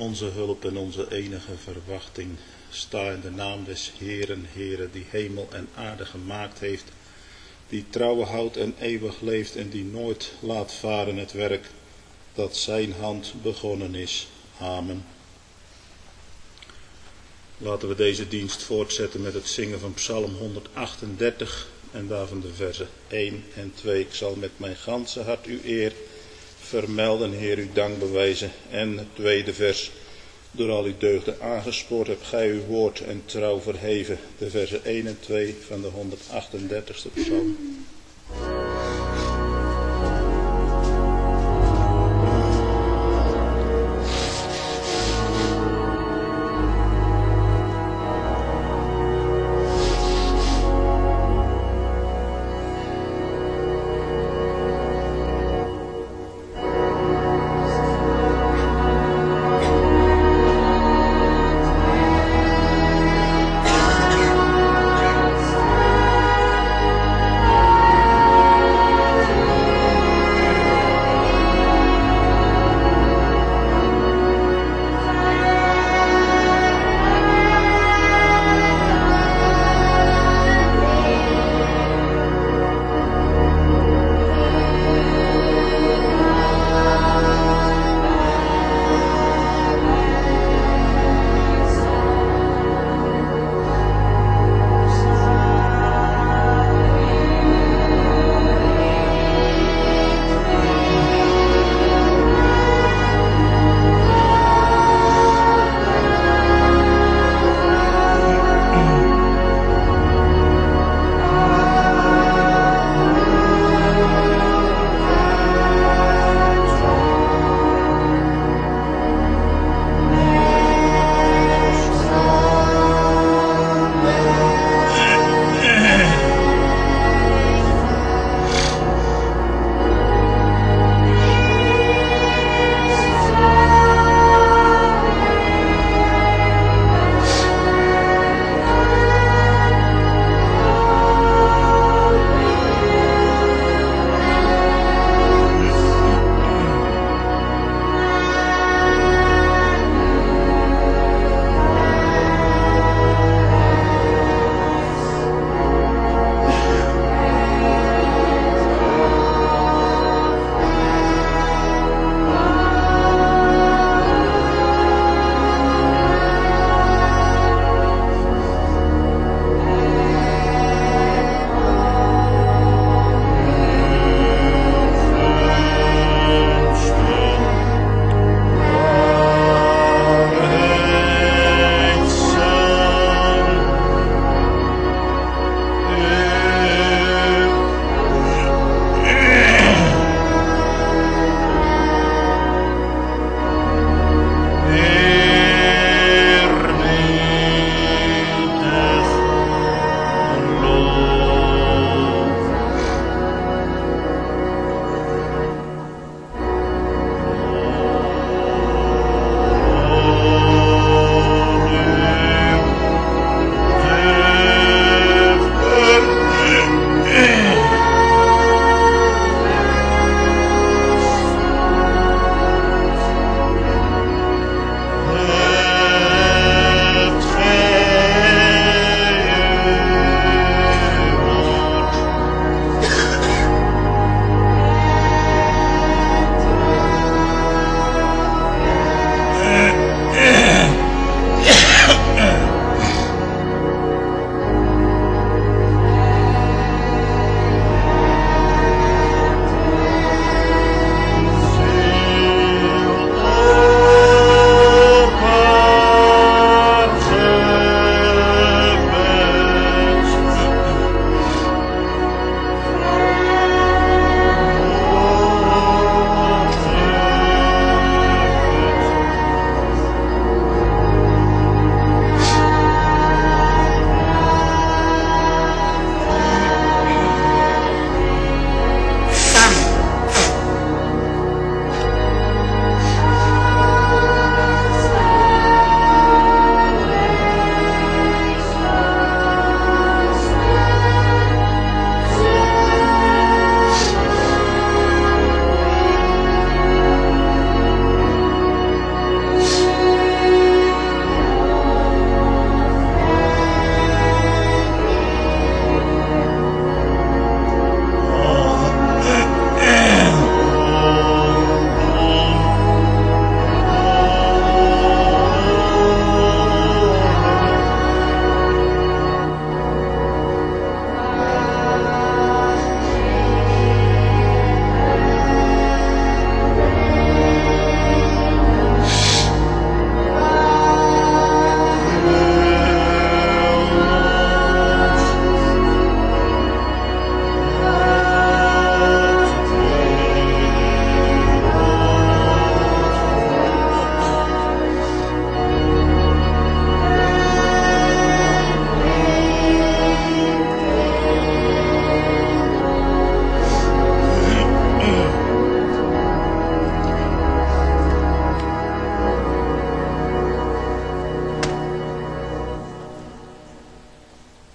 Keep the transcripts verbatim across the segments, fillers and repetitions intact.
onze hulp en onze enige verwachting. Sta in de naam des Heeren, Heere, die hemel en aarde gemaakt heeft, die trouwe houdt en eeuwig leeft en die nooit laat varen het werk dat zijn hand begonnen is. Amen. Laten we deze dienst voortzetten met het zingen van Psalm honderdachtendertig en daarvan de versen één en twee. Ik zal met mijn ganse hart uw eer vermelden, Heer, uw dank bewijzen. En het tweede vers. Door al uw deugden aangespoord hebt gij uw woord en trouw verheven. De versen één en twee van de honderdachtendertigste psalm.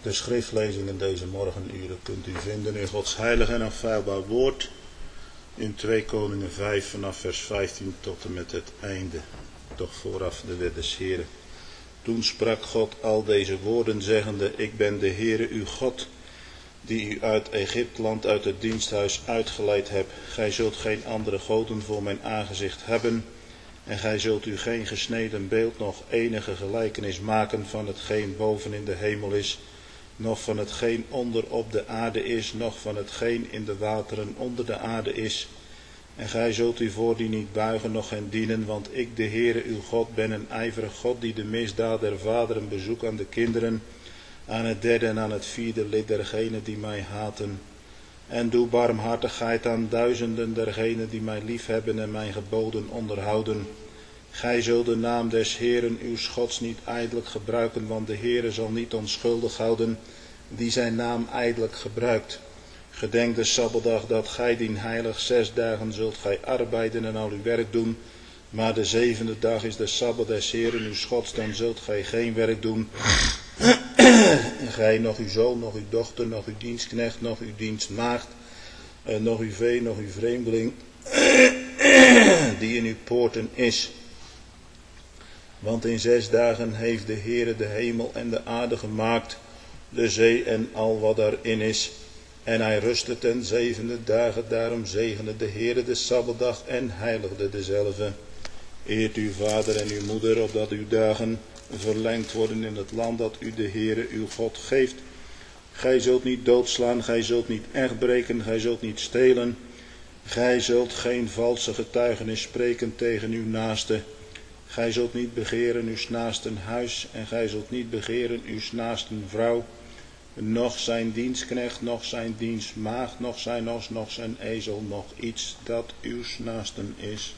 De schriftlezingen deze morgenuren kunt u vinden in Gods heilig en onfeilbaar woord. In twee Koningen vijf vanaf vers vijftien tot en met het einde. Doch vooraf de wet des Heren. Toen sprak God al deze woorden zeggende, ik ben de Heere uw God, die u uit Egypteland uit het diensthuis uitgeleid heb. Gij zult geen andere goden voor mijn aangezicht hebben. En gij zult u geen gesneden beeld, noch enige gelijkenis maken van hetgeen boven in de hemel is, noch van hetgeen onder op de aarde is, noch van hetgeen in de wateren onder de aarde is. En gij zult u voor die niet buigen, noch hen dienen, want ik, de Heere uw God, ben een ijverig God, die de misdaad der vaderen bezoekt aan de kinderen, aan het derde en aan het vierde lid dergenen die mij haten. En doe barmhartigheid aan duizenden dergenen die mij liefhebben en mijn geboden onderhouden. Gij zult de naam des Heeren uw Gods niet ijdelijk gebruiken, want de Heere zal niet onschuldig houden die zijn naam ijdelijk gebruikt. Gedenk de Sabbatdag dat gij dien heilig, zes dagen zult gij arbeiden en al uw werk doen. Maar de zevende dag is de Sabbat des Heeren uw Gods, dan zult gij geen werk doen. En gij, nog uw zoon, nog uw dochter, nog uw dienstknecht, nog uw dienstmaagd, en nog uw vee, nog uw vreemdeling, die in uw poorten is. Want in zes dagen heeft de Heere de hemel en de aarde gemaakt, de zee en al wat daarin is. En hij rustte ten zevende dagen, daarom zegende de Heere de Sabbatdag en heiligde dezelve. Eert uw vader en uw moeder, opdat uw dagen verlengd worden in het land dat u de Heere uw God geeft. Gij zult niet doodslaan, gij zult niet echt breken, gij zult niet stelen. Gij zult geen valse getuigenis spreken tegen uw naaste. Gij zult niet begeren uw naasten huis en gij zult niet begeren uw naasten vrouw. Noch zijn dienstknecht, noch zijn dienstmaagd, noch zijn os, noch zijn ezel, noch iets dat uw naasten is.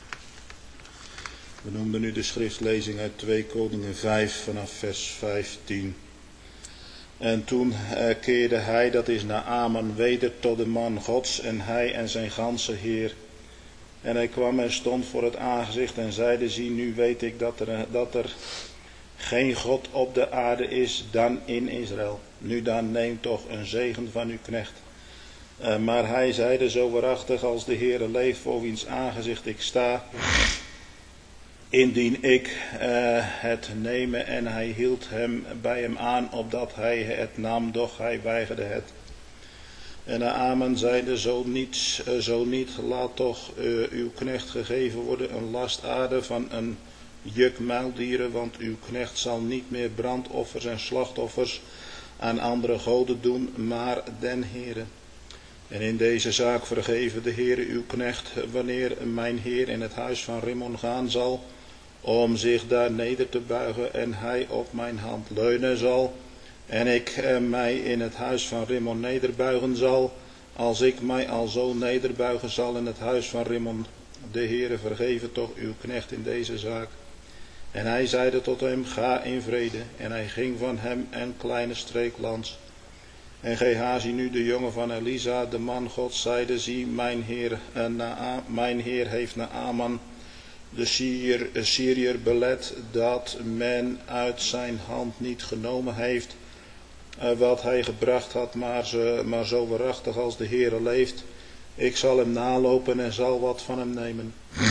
We noemden nu de schriftlezing uit twee Koningen vijf vanaf vers vijftien. En toen eh, keerde hij, dat is Naaman, weder tot de man Gods en hij en zijn ganse heer. En hij kwam en stond voor het aangezicht en zeide, zie, nu weet ik dat er, dat er geen God op de aarde is dan in Israël. Nu dan neem toch een zegen van uw knecht. Uh, maar hij zeide, zo waarachtig als de Heere leeft, voor wiens aangezicht ik sta, indien ik uh, het nemen. En hij hield hem bij hem aan, opdat hij het nam, doch hij weigerde het. En Naaman zeide, zo niet, uh, zo niet laat toch uh, uw knecht gegeven worden een lastaarde van een juk muildieren, want uw knecht zal niet meer brandoffers en slachtoffers aan andere goden doen, maar den Heere. En in deze zaak vergeven de Heere uw knecht, wanneer mijn Heer in het huis van Rimmon gaan zal, om zich daar neder te buigen en hij op mijn hand leunen zal, en ik eh, mij in het huis van Rimmon nederbuigen zal, als ik mij alzo nederbuigen zal in het huis van Rimmon. De Heere vergeven toch uw knecht in deze zaak. En hij zeide tot hem, ga in vrede. En hij ging van hem een kleine streek lands. En Gehazi nu, de jongen van Elisa, de man Gods, zeide, zie, mijn heer, uh, Na, mijn heer heeft Naaman, de Syriër, uh, Syriër belet, dat men uit zijn hand niet genomen heeft, uh, wat hij gebracht had, maar, ze, maar zo waarachtig als de Heere leeft. Ik zal hem nalopen en zal wat van hem nemen.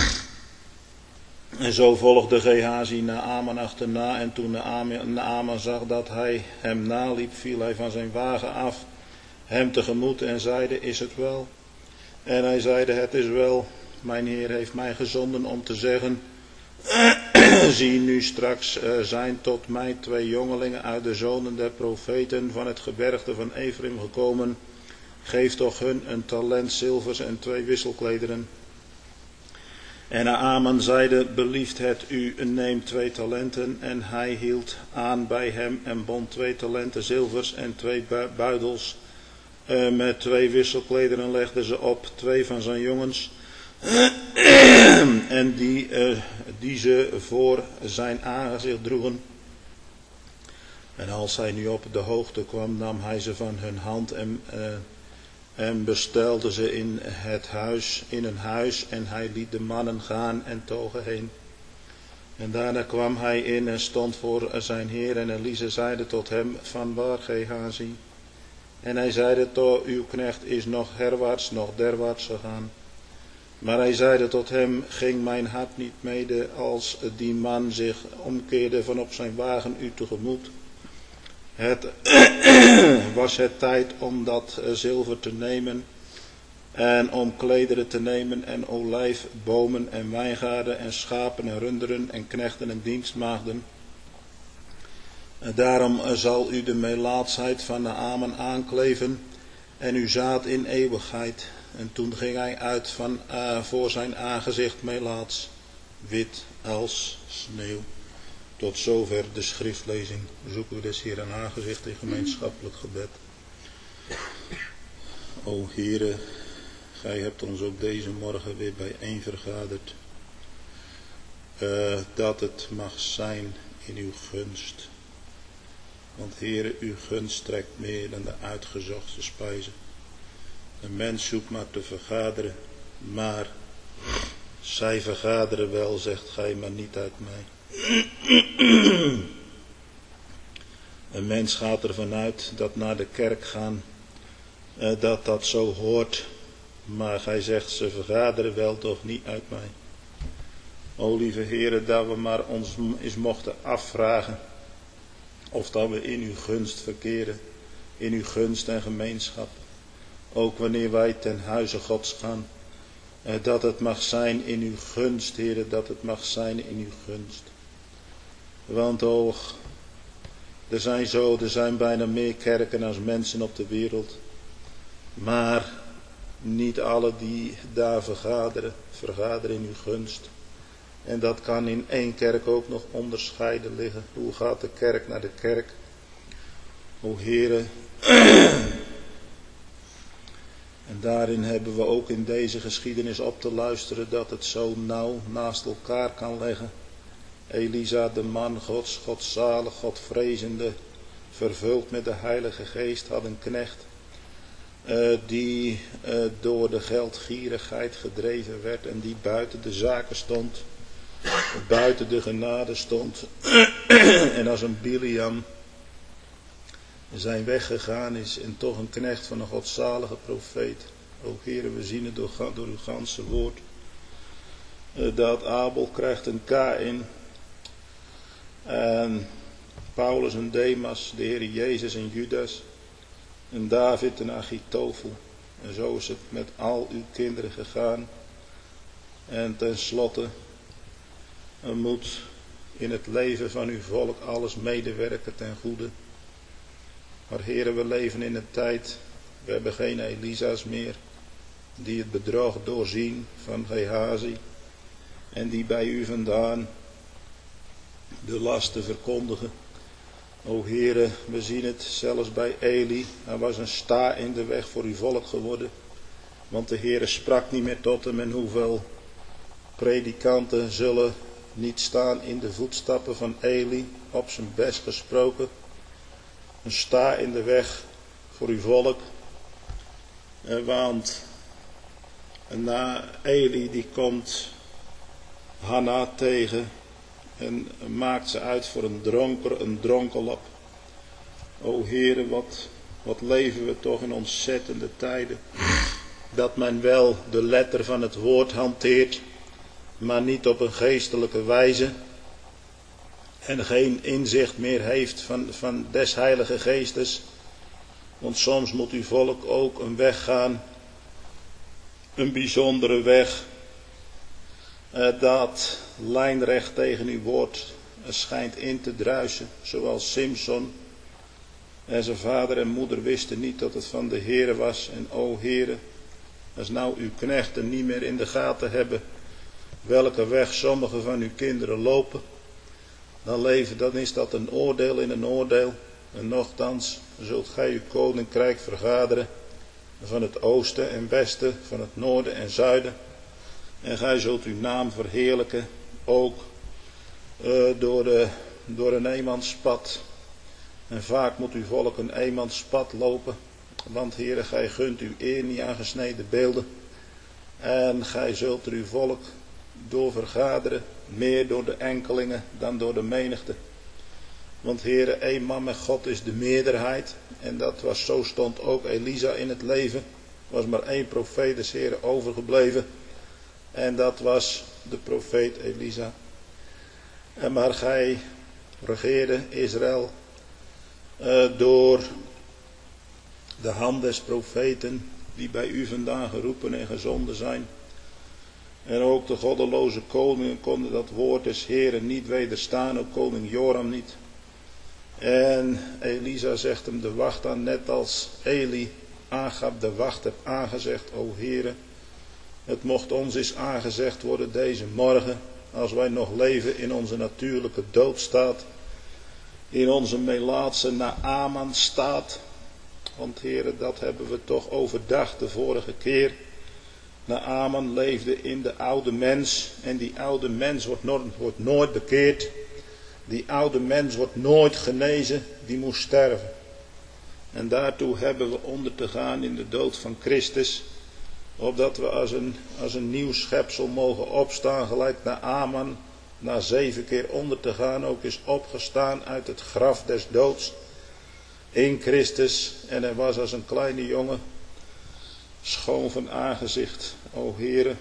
En zo volgde Gehazi Naaman achterna, en toen Naaman zag dat hij hem naliep, viel hij van zijn wagen af, hem tegemoet en zeide, is het wel? En hij zeide, het is wel, mijn Heer heeft mij gezonden om te zeggen, zie, nu straks uh, zijn tot mij twee jongelingen uit de zonen der profeten van het gebergte van Ephraim gekomen, geef toch hun een talent zilvers en twee wisselklederen. En Naaman zeide, belieft het u, neem twee talenten. En hij hield aan bij hem en bond twee talenten zilvers en twee buidels. Uh, met twee wisselklederen legde ze op twee van zijn jongens. en die, uh, die ze voor zijn aangezicht droegen. En als hij nu op de hoogte kwam, nam hij ze van hun hand en... Uh, En bestelde ze in het huis, in een huis, en hij liet de mannen gaan en togen heen. En daarna kwam hij in en stond voor zijn heer. En Elisa zeide tot hem: vanwaar, Gehazi? En hij zeide: toch, uw knecht is nog herwaarts, nog derwaarts gegaan. Maar hij zeide tot hem: ging mijn hart niet mede als die man zich omkeerde van op zijn wagen u tegemoet? Het was het tijd om dat zilver te nemen en om klederen te nemen en olijfbomen en wijngaarden en schapen en runderen en knechten en dienstmaagden. Daarom zal u de melaatsheid van de Amen aankleven en uw zaad in eeuwigheid. En toen ging hij uit van uh, voor zijn aangezicht melaats, wit als sneeuw. Tot zover de schriftlezing. Zoeken we dus hier een aangezicht in gemeenschappelijk gebed. O Heere, gij hebt ons ook deze morgen weer bijeen vergaderd. Uh, dat het mag zijn in uw gunst. Want Heere, uw gunst strekt meer dan de uitgezochte spijzen. Een mens zoekt maar te vergaderen, maar zij vergaderen wel, zegt gij, maar niet uit mij. Een mens gaat ervan uit dat naar de kerk gaan, eh, dat dat zo hoort, maar gij zegt ze vergaderen wel, toch niet uit mij. O lieve Heere, dat we maar ons eens mochten afvragen of dat we in uw gunst verkeren, in uw gunst en gemeenschap. Ook wanneer wij ten huize Gods gaan, eh, dat het mag zijn in uw gunst, Heere, dat het mag zijn in uw gunst. Want oog, er zijn zo, er zijn bijna meer kerken als mensen op de wereld. Maar niet alle die daar vergaderen, vergaderen in uw gunst. En dat kan in één kerk ook nog onderscheiden liggen. Hoe gaat de kerk naar de kerk? O Heere. En daarin hebben we ook in deze geschiedenis op te luisteren dat het zo nauw naast elkaar kan liggen. Elisa, de man Gods, godzalig, Godvrezende, vervuld met de Heilige Geest, had een knecht uh, die uh, door de geldgierigheid gedreven werd en die buiten de zaken stond, buiten de genade stond en als een Biliam zijn weg gegaan is en toch een knecht van een godzalige profeet. O Heere, we zien het door, door uw ganse woord, uh, dat Abel krijgt een Kaïn. En Paulus en Demas, de Heer Jezus en Judas, en David en Achitofel. En zo is het met al uw kinderen gegaan. En tenslotte, er moet in het leven van uw volk alles medewerken ten goede. Maar Heere, we leven in een tijd, we hebben geen Elisa's meer, die het bedrog doorzien van Gehazi. En die bij u vandaan de lasten verkondigen. O Heere, we zien het zelfs bij Eli. Hij was een sta in de weg voor uw volk geworden. Want de Heere sprak niet meer tot hem. En hoeveel predikanten zullen niet staan in de voetstappen van Eli. Op zijn best gesproken. Een sta in de weg voor uw volk. Want na Eli die komt Hanna tegen. En maakt ze uit voor een dronker, een dronkelap. O Heere, wat, wat leven we toch in ontzettende tijden. Dat men wel de letter van het woord hanteert, maar niet op een geestelijke wijze. En geen inzicht meer heeft van, van des Heilige Geestes. Want soms moet uw volk ook een weg gaan. Een bijzondere weg. Uh, dat lijnrecht tegen uw woord uh, schijnt in te druisen, zoals Simson. En zijn vader en moeder wisten niet dat het van de Heere was. En o Heere, als nou uw knechten niet meer in de gaten hebben welke weg sommige van uw kinderen lopen, dan, leven, dan is dat een oordeel in een oordeel. En nochtans zult gij uw koninkrijk vergaderen van het oosten en westen, van het noorden en zuiden. En gij zult uw naam verheerlijken, ook uh, door, de, door een eenmanspad. En vaak moet uw volk een eenmanspad lopen. Want Heere, gij gunt uw eer niet aan gesneden beelden. En gij zult er uw volk door vergaderen meer door de enkelingen dan door de menigte. Want Heere, één man met God is de meerderheid. En dat was, zo stond ook Elisa in het leven. Er was maar één profeet des Heere overgebleven. En dat was de profeet Elisa. En maar gij regeerde Israël uh, door de hand des profeten die bij u vandaan geroepen en gezonden zijn. En ook de goddeloze koningen konden dat woord des Heeren niet wederstaan, ook koning Joram niet. En Elisa zegt hem de wacht aan, net als Eli Agab de wacht heb aangezegd, o Heere. Het mocht ons eens aangezegd worden deze morgen, als wij nog leven in onze natuurlijke doodstaat, in onze melaatse Naaman staat. Want Heere, dat hebben we toch overdacht de vorige keer. Naaman leefde in de oude mens en die oude mens wordt nooit, wordt nooit bekeerd. Die oude mens wordt nooit genezen, die moest sterven. En daartoe hebben we onder te gaan in de dood van Christus, opdat we als een, als een nieuw schepsel mogen opstaan, gelijk Naaman, na zeven keer onder te gaan, ook is opgestaan uit het graf des doods in Christus. En hij was als een kleine jongen, schoon van aangezicht. O Heere,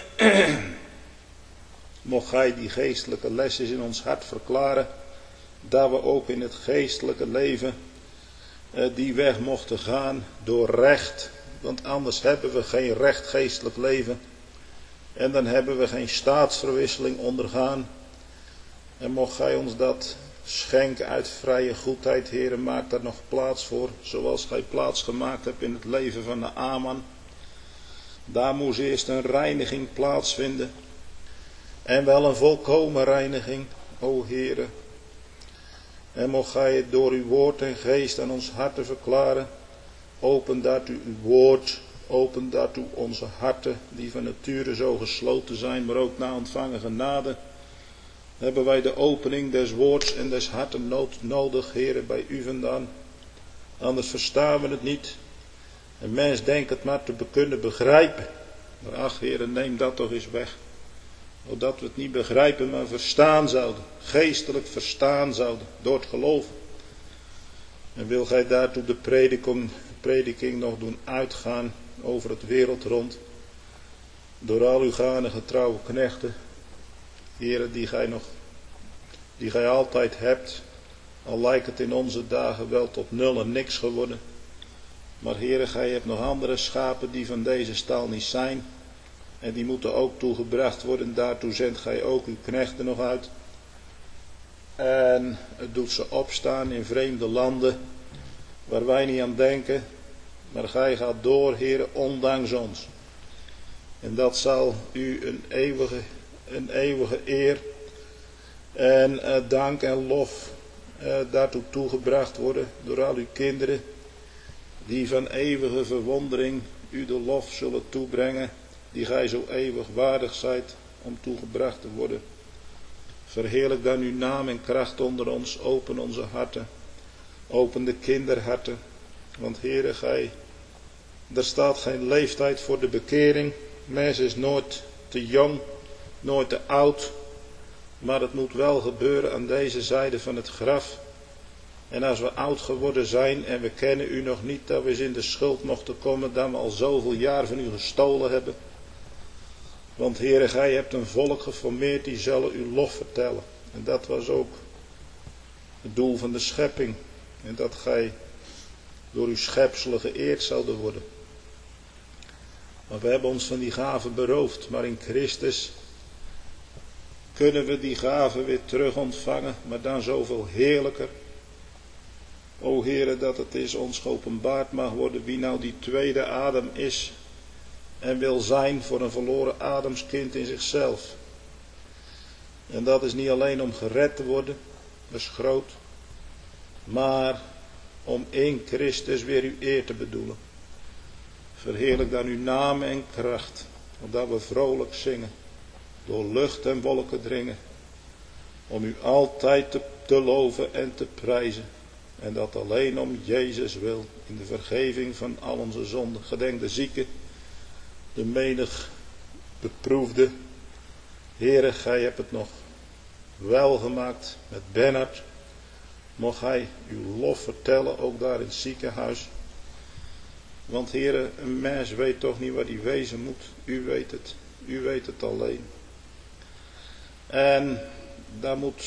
mocht gij die geestelijke lesjes in ons hart verklaren, dat we ook in het geestelijke leven uh, die weg mochten gaan door recht. Want anders hebben we geen recht geestelijk leven. En dan hebben we geen staatsverwisseling ondergaan. En mocht gij ons dat schenken uit vrije goedheid, Heere, maak daar nog plaats voor. Zoals gij plaats gemaakt hebt in het leven van Naaman. Daar moest eerst een reiniging plaatsvinden. En wel een volkomen reiniging, o Heere. En mocht gij het door uw woord en geest aan ons harten verklaren. Open daartoe uw woord, open daartoe onze harten, die van nature zo gesloten zijn, maar ook na ontvangen genade. Hebben wij de opening des woords en des harten nodig, Heere, bij u vandaan. Anders verstaan we het niet. Een mens denkt het maar te kunnen begrijpen. Maar ach, Heere, neem dat toch eens weg. Zodat we het niet begrijpen, maar verstaan zouden. Geestelijk verstaan zouden, door het geloof. En wil gij daartoe de prediking, prediking nog doen uitgaan over het wereld rond. Door al uw gane getrouwe knechten. Heren, die gij nog, die gij altijd hebt. Al lijkt het in onze dagen wel tot nul en niks geworden. Maar Heere, gij hebt nog andere schapen die van deze stal niet zijn. En die moeten ook toegebracht worden. Daartoe zendt gij ook uw knechten nog uit. En het doet ze opstaan in vreemde landen. Waar wij niet aan denken. Maar gij gaat door, Heere, ondanks ons. En dat zal u een eeuwige, een eeuwige eer en uh, dank en lof uh, daartoe toegebracht worden door al uw kinderen. Die van eeuwige verwondering u de lof zullen toebrengen. Die gij zo eeuwig waardig zijt om toegebracht te worden. Verheerlijk dan uw naam en kracht onder ons. Open onze harten. Open de kinderharten. Want Heere, gij, er staat geen leeftijd voor de bekering. Mens is nooit te jong, nooit te oud. Maar het moet wel gebeuren aan deze zijde van het graf. En als we oud geworden zijn en we kennen u nog niet, dat we eens in de schuld mochten komen, dat we al zoveel jaar van u gestolen hebben. Want Heere, gij hebt een volk geformeerd, die zullen uw lof vertellen. En dat was ook het doel van de schepping. En dat gij door uw schepselen geëerd zouden worden. Maar we hebben ons van die gaven beroofd. Maar in Christus kunnen we die gaven weer terug ontvangen. Maar dan zoveel heerlijker. O Heere, dat het is ons geopenbaard mag worden wie nou die tweede Adam is. En wil zijn voor een verloren Adamskind in zichzelf. En dat is niet alleen om gered te worden. Dat is groot. Maar om in Christus weer uw eer te bedoelen. Verheerlijk dan uw naam en kracht. Opdat we vrolijk zingen. Door lucht en wolken dringen. Om u altijd te, te loven en te prijzen. En dat alleen om Jezus wil. In de vergeving van al onze zonden. Gedenk de zieken. De menig beproefde. Heere, gij hebt het nog wel gemaakt met Bernhard. Mocht hij uw lof vertellen, ook daar in het ziekenhuis. Want Heere, een mens weet toch niet wat hij wezen moet. U weet het. U weet het alleen. En daar moet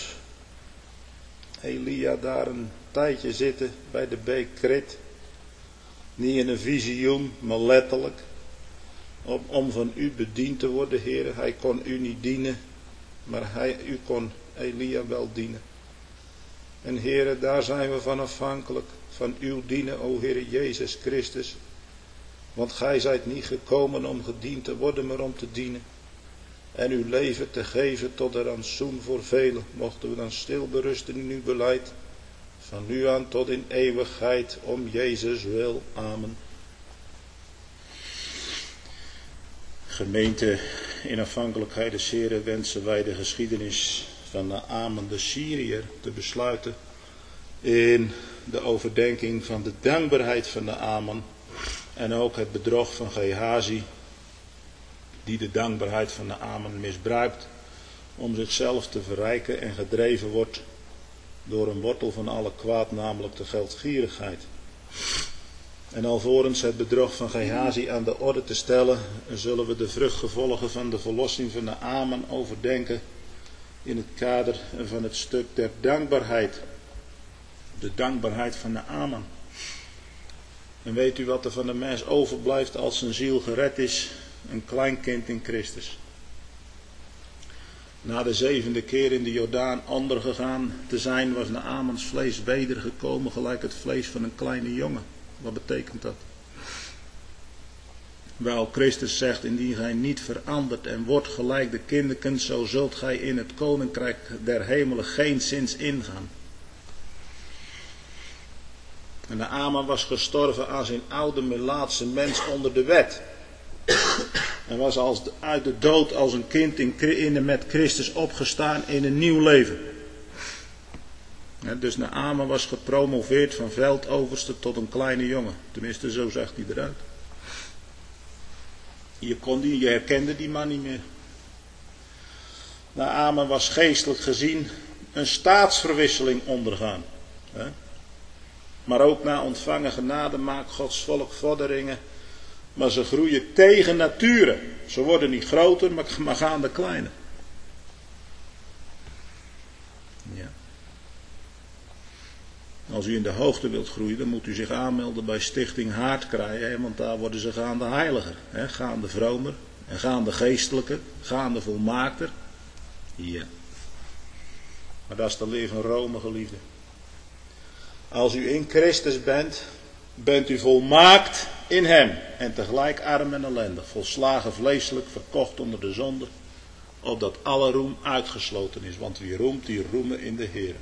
Elia daar een tijdje zitten bij de beek Krit. Niet in een visioen, maar letterlijk. Om, om van u bediend te worden, Heere. Hij kon u niet dienen, maar hij, u kon Elia wel dienen. En Heere, daar zijn we van afhankelijk. Van uw dienen, o Heere Jezus Christus. Want gij zijt niet gekomen om gediend te worden, maar om te dienen. En uw leven te geven tot een rantsoen voor velen. Mochten we dan stil berusten in uw beleid. Van nu aan tot in eeuwigheid, om Jezus wil. Amen. Gemeente, in afhankelijkheid des Heren wensen wij de geschiedenis van Naaman de Syriër te besluiten. In de overdenking van de dankbaarheid van Naaman. En ook het bedrog van Gehazi, die de dankbaarheid van Naaman misbruikt om zichzelf te verrijken en gedreven wordt door een wortel van alle kwaad, namelijk de geldgierigheid. En alvorens het bedrog van Gehazi aan de orde te stellen, zullen we de vruchtgevolgen van de verlossing van Naaman overdenken in het kader van het stuk der dankbaarheid. De dankbaarheid van Naaman. En weet u wat er van de mens overblijft als zijn ziel gered is? Een klein kind in Christus. Na de zevende keer in de Jordaan ondergegaan te zijn, was Naamans vlees wedergekomen gelijk het vlees van een kleine jongen. Wat betekent dat? Wel, Christus zegt, indien gij niet verandert en wordt gelijk de kinderken, zo zult gij in het koninkrijk der hemelen geenszins ingaan. En Naaman was gestorven aan zijn oude melaatse mens onder de wet. En was als de, uit de dood als een kind in, in, met Christus opgestaan in een nieuw leven. Ja, dus Naaman was gepromoveerd van veldoverste tot een kleine jongen. Tenminste, zo zag hij eruit. Je, kon die, je herkende die man niet meer. Naaman was geestelijk gezien een staatsverwisseling ondergaan. Hè? Maar ook na ontvangen genade maakt Gods volk vorderingen. Maar ze groeien tegen nature. Ze worden niet groter, maar gaan de kleiner. Ja. Als u in de hoogte wilt groeien, dan moet u zich aanmelden bij Stichting Haardkraaien. Hè, want daar worden ze gaande heiliger. Hè, gaande vromer. En gaande geestelijker. Gaande volmaakter. Ja. Maar dat is de leer van Rome, geliefde. Als u in Christus bent, bent u volmaakt in hem. En tegelijk arm en ellendig. Volslagen vleeselijk, verkocht onder de zonde. Opdat alle roem uitgesloten is. Want wie roemt, die roemen in de Heer.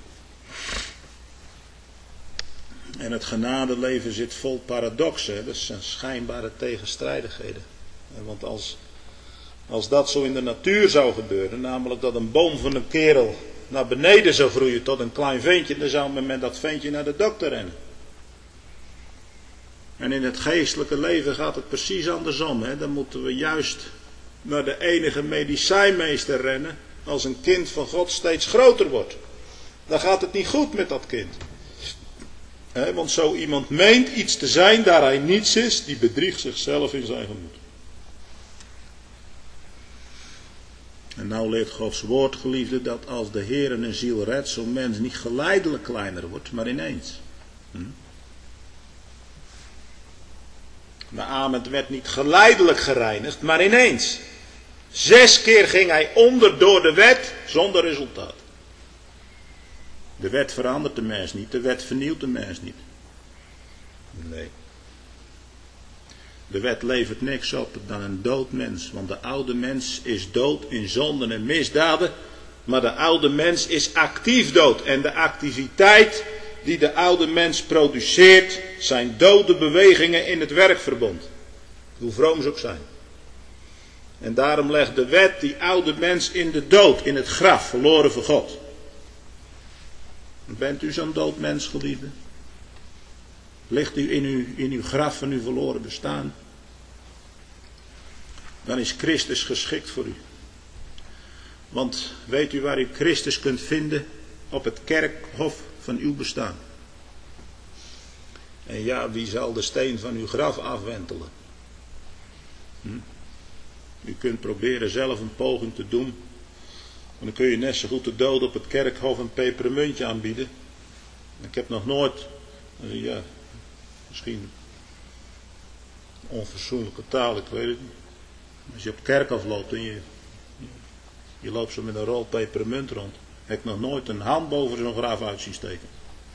En het genadeleven zit vol paradoxen. Dat zijn schijnbare tegenstrijdigheden. Want als, als dat zo in de natuur zou gebeuren. Namelijk dat een boom van een kerel naar beneden zou groeien tot een klein ventje. Dan zou men met dat ventje naar de dokter rennen. En in het geestelijke leven gaat het precies andersom. Hè? Dan moeten we juist naar de enige medicijnmeester rennen. Als een kind van God steeds groter wordt. Dan gaat het niet goed met dat kind. He, want zo iemand meent iets te zijn daar hij niets is, die bedriegt zichzelf in zijn gemoed. En nou leert Gods woord, geliefde, dat als de Heer een ziel redt, zo'n mens niet geleidelijk kleiner wordt, maar ineens. Hm? Naaman werd niet geleidelijk gereinigd, maar ineens. Zes keer ging hij onder door de wet, zonder resultaat. De wet verandert de mens niet, de wet vernieuwt de mens niet. Nee. De wet levert niks op dan een dood mens, want de oude mens is dood in zonden en misdaden, maar de oude mens is actief dood. En de activiteit die de oude mens produceert, zijn dode bewegingen in het werkverbond. Hoe vroom ze ook zijn. En daarom legt de wet die oude mens in de dood, in het graf, verloren voor God. Bent u zo'n dood mens, geliefde? Ligt u in, uw in uw graf van uw verloren bestaan? Dan is Christus geschikt voor u. Want weet u waar u Christus kunt vinden? Op het kerkhof van uw bestaan. En ja, wie zal de steen van uw graf afwentelen? Hm? U kunt proberen zelf een poging te doen. Maar dan kun je net zo goed de dood op het kerkhof een pepermuntje aanbieden. Ik heb nog nooit, ja, misschien onfatsoenlijke taal, ik weet het niet. Als je op het kerkhof loopt en je, je loopt zo met een rol pepermunt rond, heb ik nog nooit een hand boven zo'n graf uit zien steken.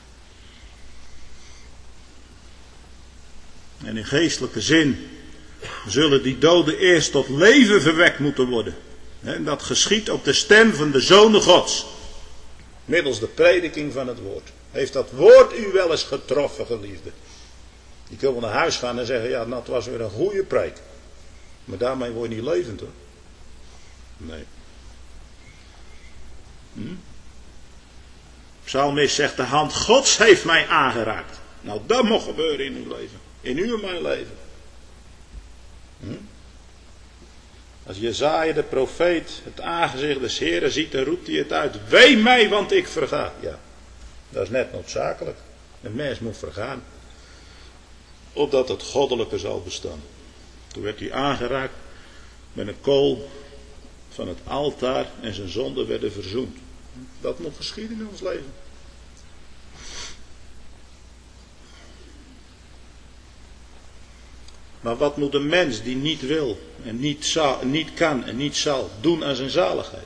En in geestelijke zin zullen die doden eerst tot leven verwekt moeten worden. En dat geschiet op de stem van de Zonen Gods. Middels de prediking van het woord. Heeft dat woord u wel eens getroffen, geliefde? Je kunt wel naar huis gaan en zeggen, ja, dat was weer een goede preek. Maar daarmee word je niet levend, hoor. Nee. Hm? Psalmist zegt, de hand Gods heeft mij aangeraakt. Nou, dat mag gebeuren in uw leven. In uw en mijn leven. Hm? Als Jesaja de profeet het aangezicht des Heren ziet, dan roept hij het uit. Wee mij, want ik verga. Ja, dat is net noodzakelijk. Een mens moet vergaan. Opdat het goddelijke zal bestaan. Toen werd hij aangeraakt met een kool van het altaar en zijn zonden werden verzoend. Dat moet geschieden in ons leven. Maar wat moet een mens die niet wil en niet, zal, niet kan en niet zal doen aan zijn zaligheid?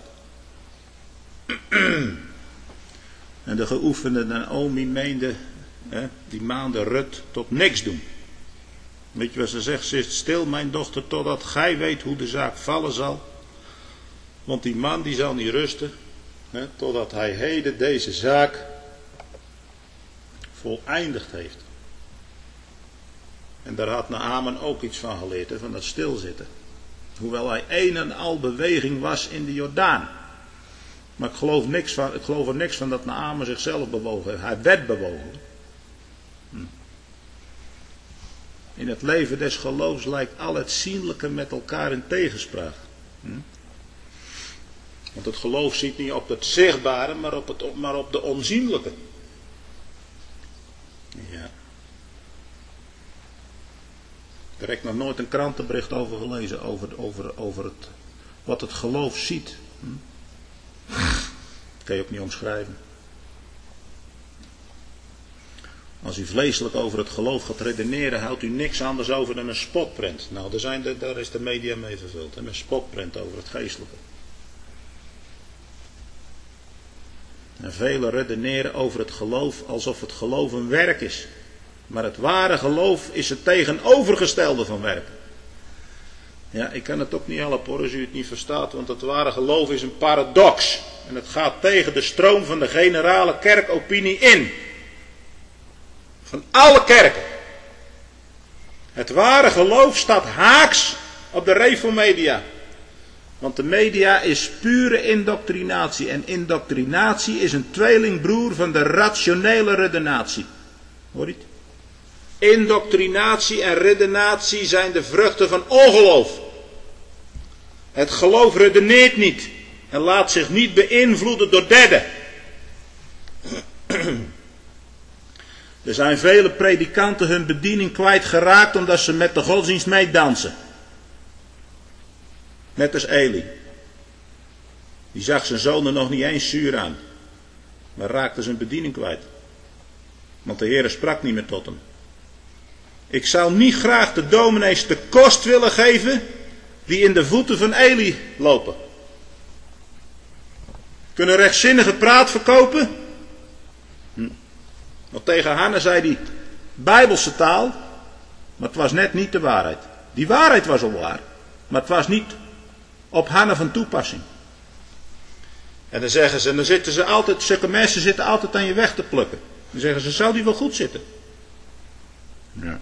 En de geoefende Naomi meende, hè, die maande Rut, tot niks doen. Weet je wat ze zegt? Zit stil, mijn dochter, totdat gij weet hoe de zaak vallen zal. Want die man die zal niet rusten, hè, totdat hij heden deze zaak voleindigd heeft. En daar had Naaman ook iets van geleerd, hè, van dat stilzitten. Hoewel hij een en al beweging was in de Jordaan. Maar ik geloof, niks van, ik geloof er niks van dat Naaman zichzelf bewogen heeft. Hij werd bewogen. Hm. In het leven des geloofs lijkt al het zienlijke met elkaar in tegenspraak. Hm. Want het geloof ziet niet op het zichtbare, maar op, het, maar op de onzienlijke. Ja. Daar heb ik nog nooit een krantenbericht over gelezen, over, over, over het, wat het geloof ziet. Hm? Dat kan je ook niet omschrijven. Als u vleeselijk over het geloof gaat redeneren, houdt u niks anders over dan een spotprent. Nou, daar, zijn de, daar is de media mee vervuld. Hè? Een spotprent over het geestelijke. En velen redeneren over het geloof alsof het geloof een werk is. Maar het ware geloof is het tegenovergestelde van werken. Ja, ik kan het ook niet helpen hoor, als u het niet verstaat. Want het ware geloof is een paradox. En het gaat tegen de stroom van de generale kerkopinie in. Van alle kerken. Het ware geloof staat haaks op de reformedia. Want de media is pure indoctrinatie. En indoctrinatie is een tweelingbroer van de rationele redenatie. Hoor je het? Indoctrinatie en redenatie zijn de vruchten van ongeloof. Het geloof redeneert niet en laat zich niet beïnvloeden door derden. Er zijn vele predikanten hun bediening kwijtgeraakt omdat ze met de godsdienst meedansen. Net als Eli. Die zag zijn zonen nog niet eens zuur aan, maar raakte zijn bediening kwijt. Want de Heere sprak niet meer tot hem. Ik zou niet graag de dominees de kost willen geven die in de voeten van Eli lopen. Kunnen rechtzinnige praat verkopen? Hm. Want tegen Hanne zei hij Bijbelse taal, maar het was net niet de waarheid. Die waarheid was al waar, maar het was niet op Hanne van toepassing. En dan zeggen ze, dan zitten ze altijd, zulke mensen zitten altijd aan je weg te plukken. Dan zeggen ze, zou die wel goed zitten? Ja.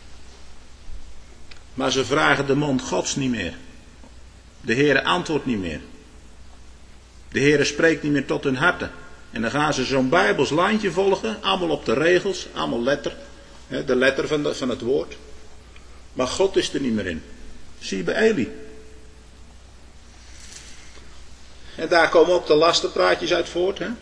Maar ze vragen de mond Gods niet meer. De Heere antwoordt niet meer. De Heere spreekt niet meer tot hun harten. En dan gaan ze zo'n Bijbels landje volgen, allemaal op de regels, allemaal letter. De letter van, de, van het woord. Maar God is er niet meer in. Zie je bij Eli. En daar komen ook de lastenpraatjes uit voort. Hè?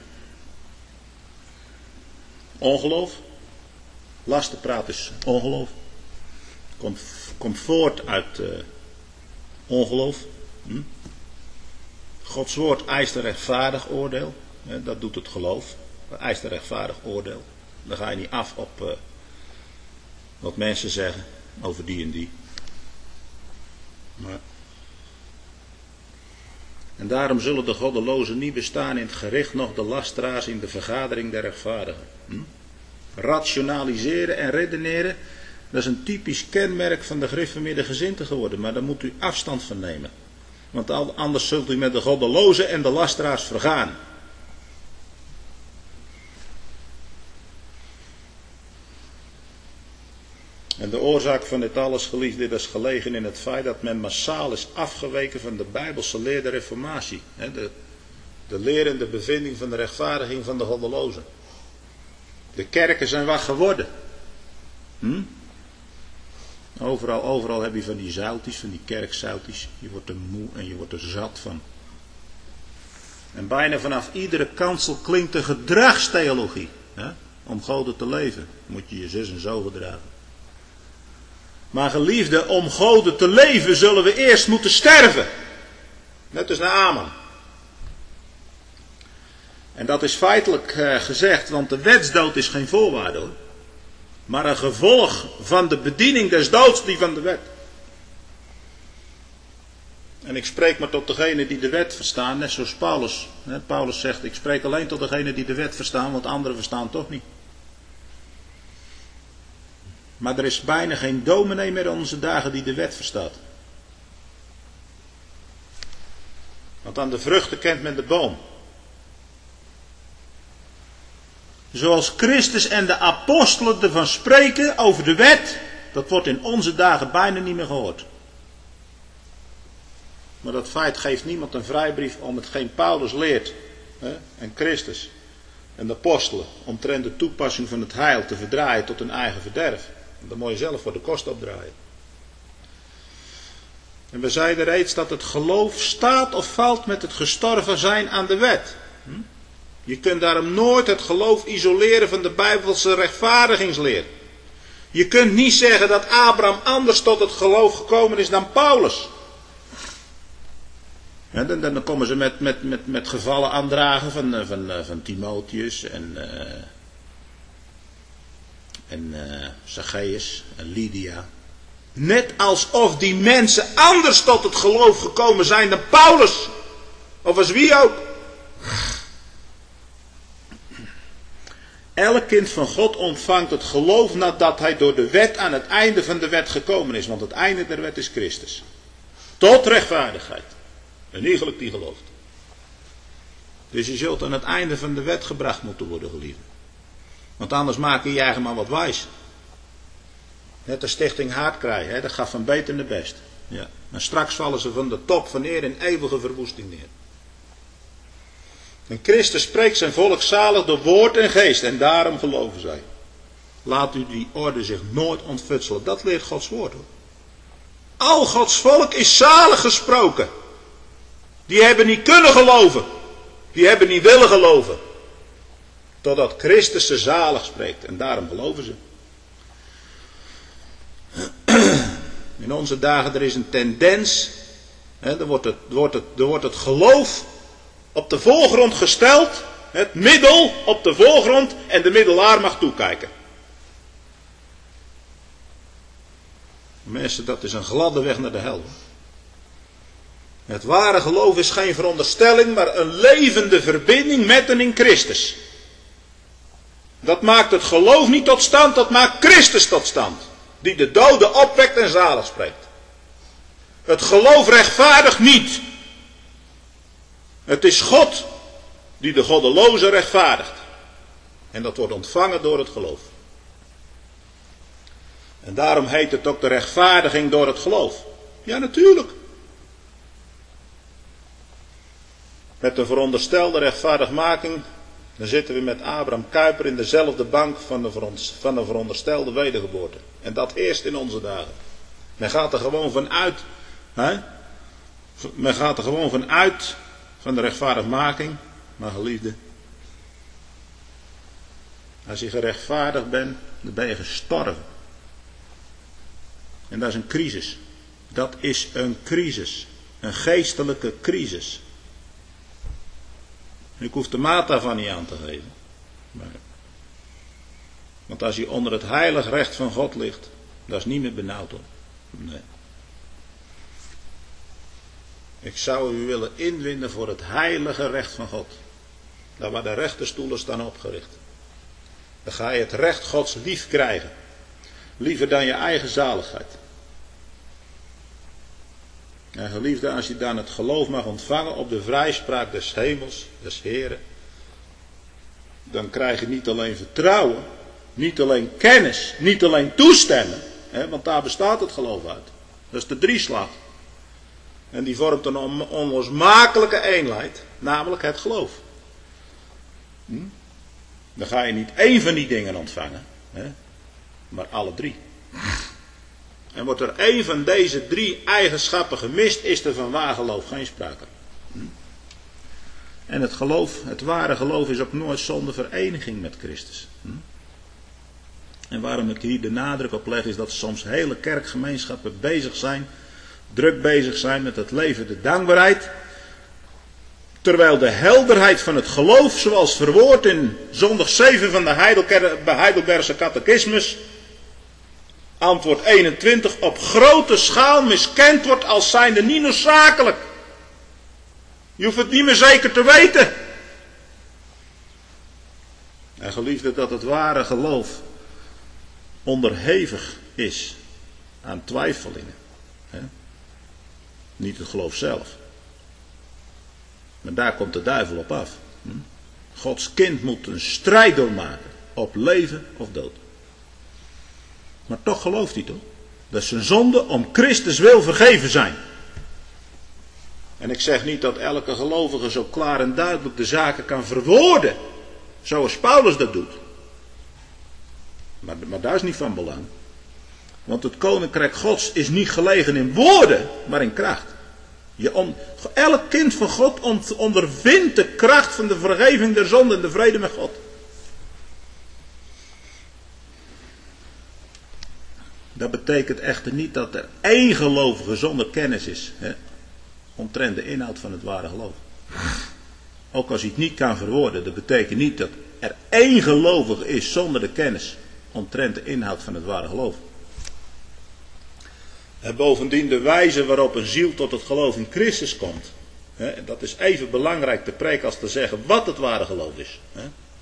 Ongeloof. Lastenpraat is ongeloof. Komt, komt voort uit uh, ongeloof. Hm? Gods woord eist een rechtvaardig oordeel. Hè? Dat doet het geloof. Dat eist een rechtvaardig oordeel. Dan ga je niet af op uh, wat mensen zeggen over die en die. Maar... En daarom zullen de goddelozen niet bestaan in het gericht, noch de lasteraars in de vergadering der rechtvaardigen. Hm? Rationaliseren en redeneren, dat is een typisch kenmerk van de gereformeerde gezinten geworden. Maar daar moet u afstand van nemen. Want anders zult u met de goddelozen en de lasteraars vergaan. En de oorzaak van dit alles, geliefde, is gelegen in het feit dat men massaal is afgeweken van de Bijbelse leer der reformatie. De, de leer en de bevinding van de rechtvaardiging van de goddelozen. De kerken zijn wat geworden. Hm? Overal, overal heb je van die zuiltjes, van die kerkzuiltjes. Je wordt er moe en je wordt er zat van. En bijna vanaf iedere kansel klinkt de gedragstheologie. Hè? Om goden te leven moet je je zus en zo gedragen. Maar geliefde, om goden te leven zullen we eerst moeten sterven. Net als Naaman. En dat is feitelijk uh, gezegd, want de wetsdood is geen voorwaarde hoor. Maar een gevolg van de bediening des doods die van de wet. En ik spreek maar tot degenen die de wet verstaan, net zoals Paulus. Hè, Paulus zegt, ik spreek alleen tot degenen die de wet verstaan, want anderen verstaan toch niet. Maar er is bijna geen dominee meer in onze dagen die de wet verstaat. Want aan de vruchten kent men de boom. Zoals Christus en de apostelen ervan spreken over de wet, dat wordt in onze dagen bijna niet meer gehoord. Maar dat feit geeft niemand een vrijbrief om hetgeen Paulus leert, hè, en Christus en de apostelen, omtrent de toepassing van het heil te verdraaien tot hun eigen verderf. Dan moet je zelf voor de kost opdraaien. En we zeiden reeds dat het geloof staat of valt met het gestorven zijn aan de wet. Je kunt daarom nooit het geloof isoleren van de Bijbelse rechtvaardigingsleer. Je kunt niet zeggen dat Abraham anders tot het geloof gekomen is dan Paulus. Ja, dan, dan komen ze met, met, met, met gevallen aandragen van, van, van Timotheus en... Uh, En uh, Zacchaeus en Lydia. Net alsof die mensen anders tot het geloof gekomen zijn dan Paulus. Of als wie ook. Elk kind van God ontvangt het geloof nadat hij door de wet aan het einde van de wet gekomen is. Want het einde der wet is Christus. Tot rechtvaardigheid. En iegelijk die gelooft. Dus je zult aan het einde van de wet gebracht moeten worden, geliefde. Want anders maak je je eigen maar wat wijs. Net de stichting Haardkraai, hè, dat gaat van beter naar best. Ja. En straks vallen ze van de top van neer in eeuwige verwoesting neer. En Christus spreekt zijn volk zalig door woord en geest. En daarom geloven zij. Laat u die orde zich nooit ontfutselen. Dat leert Gods woord hoor. Al Gods volk is zalig gesproken. Die hebben niet kunnen geloven. Die hebben niet willen geloven. Totdat Christus ze zalig spreekt. En daarom geloven ze. In onze dagen er is een tendens. Hè, er, wordt het, er, wordt het, er wordt het geloof op de voorgrond gesteld. Het middel op de voorgrond. En de middelaar mag toekijken. Mensen, dat is een gladde weg naar de hel. Het ware geloof is geen veronderstelling, maar een levende verbinding met en in Christus. Dat maakt het geloof niet tot stand, dat maakt Christus tot stand. Die de doden opwekt en zalig spreekt. Het geloof rechtvaardigt niet. Het is God die de goddeloze rechtvaardigt. En dat wordt ontvangen door het geloof. En daarom heet het ook de rechtvaardiging door het geloof. Ja, natuurlijk. Met een veronderstelde rechtvaardigmaking, dan zitten we met Abraham Kuyper in dezelfde bank van de, van de veronderstelde wedergeboorte. En dat eerst in onze dagen. Men gaat er gewoon van uit, hè? Men gaat er gewoon van uit, van de rechtvaardigmaking. Maar geliefde, als je gerechtvaardigd bent, dan ben je gestorven. En dat is een crisis. Dat is een crisis. Een geestelijke crisis. Ik hoef de maat daarvan niet aan te geven. Maar, want als je onder het heilig recht van God ligt, dat is niet meer benauwd hoor. Nee. Ik zou u willen inwinden voor het heilige recht van God. Daar waar de rechterstoelen staan opgericht. Dan ga je het recht Gods lief krijgen. Liever dan je eigen zaligheid. En geliefde, als je dan het geloof mag ontvangen op de vrijspraak des hemels, des Heren. Dan krijg je niet alleen vertrouwen. Niet alleen kennis. Niet alleen toestemmen. Hè, want daar bestaat het geloof uit. Dat is de drieslag. En die vormt een on- onlosmakelijke eenheid. Namelijk het geloof. Hm? Dan ga je niet één van die dingen ontvangen. Hè, maar alle drie. En wordt er één van deze drie eigenschappen gemist, is er van waar geloof geen sprake. Hm? En het geloof, het ware geloof is ook nooit zonder vereniging met Christus. Hm? En waarom ik hier de nadruk op leg, is dat soms hele kerkgemeenschappen bezig zijn, druk bezig zijn met het leven, de dankbaarheid. Terwijl de helderheid van het geloof, zoals verwoord in zondag zeven van de Heidelbergse catechismus, antwoord eenentwintig, op grote schaal miskend wordt als zijnde niet noodzakelijk. Je hoeft het niet meer zeker te weten. En geliefde, dat het ware geloof onderhevig is aan twijfelingen. Hè? Niet het geloof zelf. Maar daar komt de duivel op af. Hm? Gods kind moet een strijd doormaken. Op leven of dood. Maar toch gelooft hij toch? Dat zijn zonde om Christus wil vergeven zijn. En ik zeg niet dat elke gelovige zo klaar en duidelijk de zaken kan verwoorden. Zoals Paulus dat doet. Maar, maar dat is niet van belang. Want het koninkrijk Gods is niet gelegen in woorden, maar in kracht. Je on, elk kind van God ondervindt de kracht van de vergeving der zonde en de vrede met God. Dat betekent echter niet dat er één gelovige zonder kennis is. Hè, omtrent de inhoud van het ware geloof. Ook als hij het niet kan verwoorden. Dat betekent niet dat er één gelovige is zonder de kennis. Omtrent de inhoud van het ware geloof. En bovendien de wijze waarop een ziel tot het geloof in Christus komt. Hè, dat is even belangrijk te preken als te zeggen wat het ware geloof is. Hè.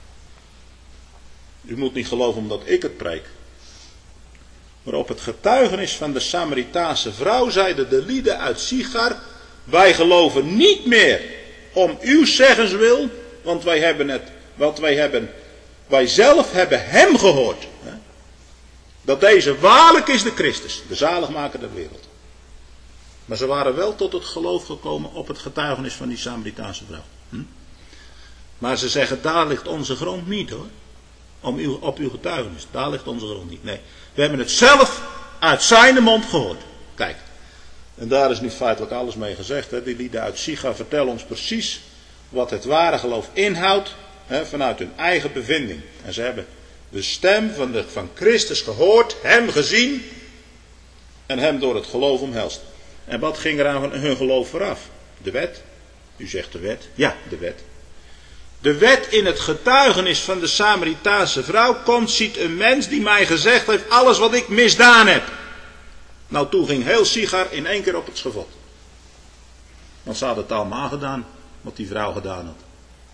U moet niet geloven omdat ik het preek. Maar op het getuigenis van de Samaritaanse vrouw zeiden de lieden uit Sigar: wij geloven niet meer om uw zeggenswil, want wij hebben het, want wij hebben, wij zelf hebben hem gehoord. Hè, dat deze waarlijk is de Christus, de zaligmaker der wereld. Maar ze waren wel tot het geloof gekomen op het getuigenis van die Samaritaanse vrouw. Hm? Maar ze zeggen, daar ligt onze grond niet hoor. Om uw, op uw getuigenis, daar ligt onze grond niet. Nee, we hebben het zelf uit zijn mond gehoord. Kijk, en daar is nu feitelijk alles mee gezegd. Hè. Die lieden uit Sigar vertellen ons precies wat het ware geloof inhoudt. Hè, vanuit hun eigen bevinding. En ze hebben de stem van, de, van Christus gehoord, hem gezien en hem door het geloof omhelst. En wat ging er aan hun geloof vooraf? De wet. U zegt de wet. Ja, de wet. De wet in het getuigenis van de Samaritaanse vrouw komt, ziet een mens die mij gezegd heeft alles wat ik misdaan heb. Nou, toen ging heel Sigar in één keer op het schavot. Want ze hadden het allemaal gedaan wat die vrouw gedaan had.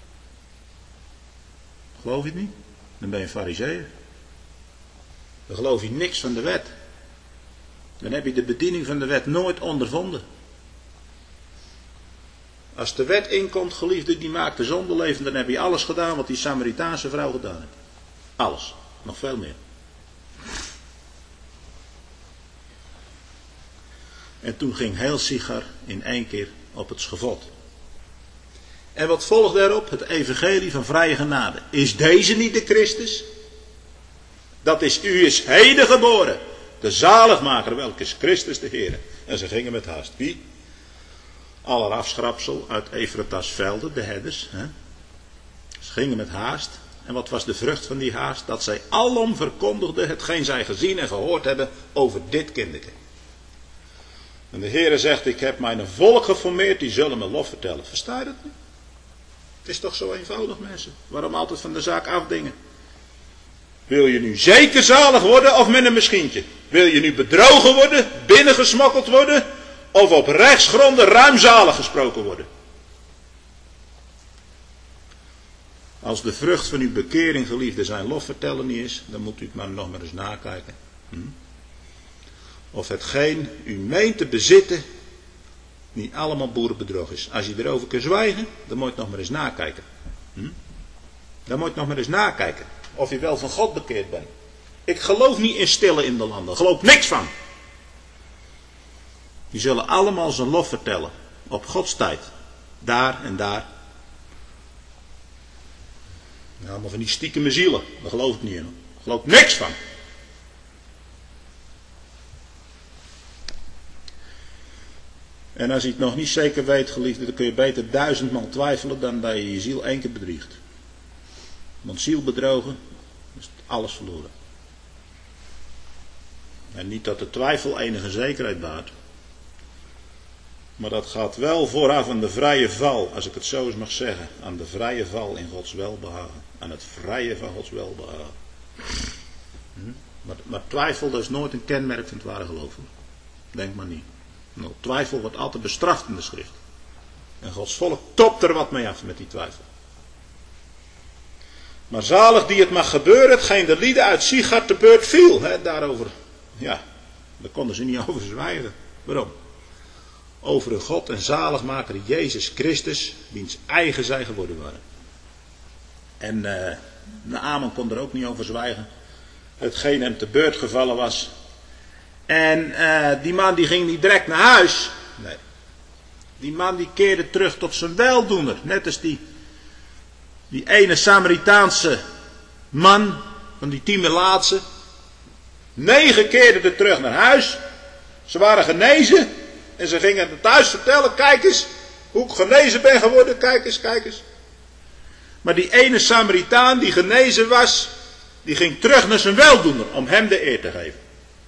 Geloof je het niet? Dan ben je een farizeeër. Dan geloof je niks van de wet. Dan heb je de bediening van de wet nooit ondervonden. Als de wet inkomt, geliefde, die maakt de zonde levend, dan heb je alles gedaan wat die Samaritaanse vrouw gedaan heeft. Alles. Nog veel meer. En toen ging heel Sigar in één keer op het schavot. En wat volgt daarop? Het evangelie van vrije genade. Is deze niet de Christus? Dat is, u is heden geboren. De zaligmaker, welke is Christus de Heer. En ze gingen met haast. Wie? aller afschrapsel uit Efratas velden, de herders. Hè? Ze gingen met haast. En wat was de vrucht van die haast? Dat zij alom verkondigden hetgeen zij gezien en gehoord hebben over dit kinderke. En de Heere zegt, ik heb mijn volk geformeerd, die zullen mijn lof vertellen. Versta je dat nu? Het is toch zo eenvoudig, mensen. Waarom altijd van de zaak afdingen? Wil je nu zeker zalig worden of met een misschientje? Wil je nu bedrogen worden, binnengesmokkeld worden of op rechtsgronden ruimzalig gesproken worden? Als de vrucht van uw bekering, geliefde, zijn lof vertellen niet is, dan moet u het maar nog maar eens nakijken. Hm? Of hetgeen u meent te bezitten niet allemaal boerenbedrog is. Als je erover kunt zwijgen, dan moet je het nog maar eens nakijken. Hm? Dan moet je het nog maar eens nakijken. Of je wel van God bekeerd bent. Ik geloof niet in stille in de landen. Ik geloof niks van. Die zullen allemaal zijn lof vertellen. Op Gods tijd. Daar en daar. Nou, allemaal van die stiekeme zielen. Daar geloof ik niet in. Ik geloof niks van. En als je het nog niet zeker weet, geliefde, dan kun je beter duizendmaal twijfelen dan dat je je ziel één keer bedriegt. Want ziel bedrogen is alles verloren. En niet dat de twijfel enige zekerheid baart. Maar dat gaat wel vooraf aan de vrije val, als ik het zo eens mag zeggen. Aan de vrije val in Gods welbehagen. Aan het vrije van Gods welbehagen. Hm? Maar, maar twijfel, dat is nooit een kenmerk van het ware geloof. Denk maar niet. Nou, twijfel wordt altijd bestraft in de schrift. En Gods volk topt er wat mee af met die twijfel. Maar zalig die het mag gebeuren, hetgeen de lieden uit Sigar te beurt viel. Hè, daarover, ja, daar konden ze niet over zwijgen. Waarom? Over een God en zaligmaker Jezus Christus, wiens eigen zij geworden waren. En uh, Naaman kon er ook niet over zwijgen. Hetgeen hem te beurt gevallen was. En uh, die man die ging niet direct naar huis. Nee. Die man die keerde terug tot zijn weldoener. Net als die, die ene Samaritaanse man van die tien melaatsen. Negen keerden er terug naar huis. Ze waren genezen. En ze gingen het thuis vertellen. Kijk eens hoe ik genezen ben geworden. Kijk eens, kijk eens. Maar die ene Samaritaan die genezen was. Die ging terug naar zijn weldoener. Om hem de eer te geven.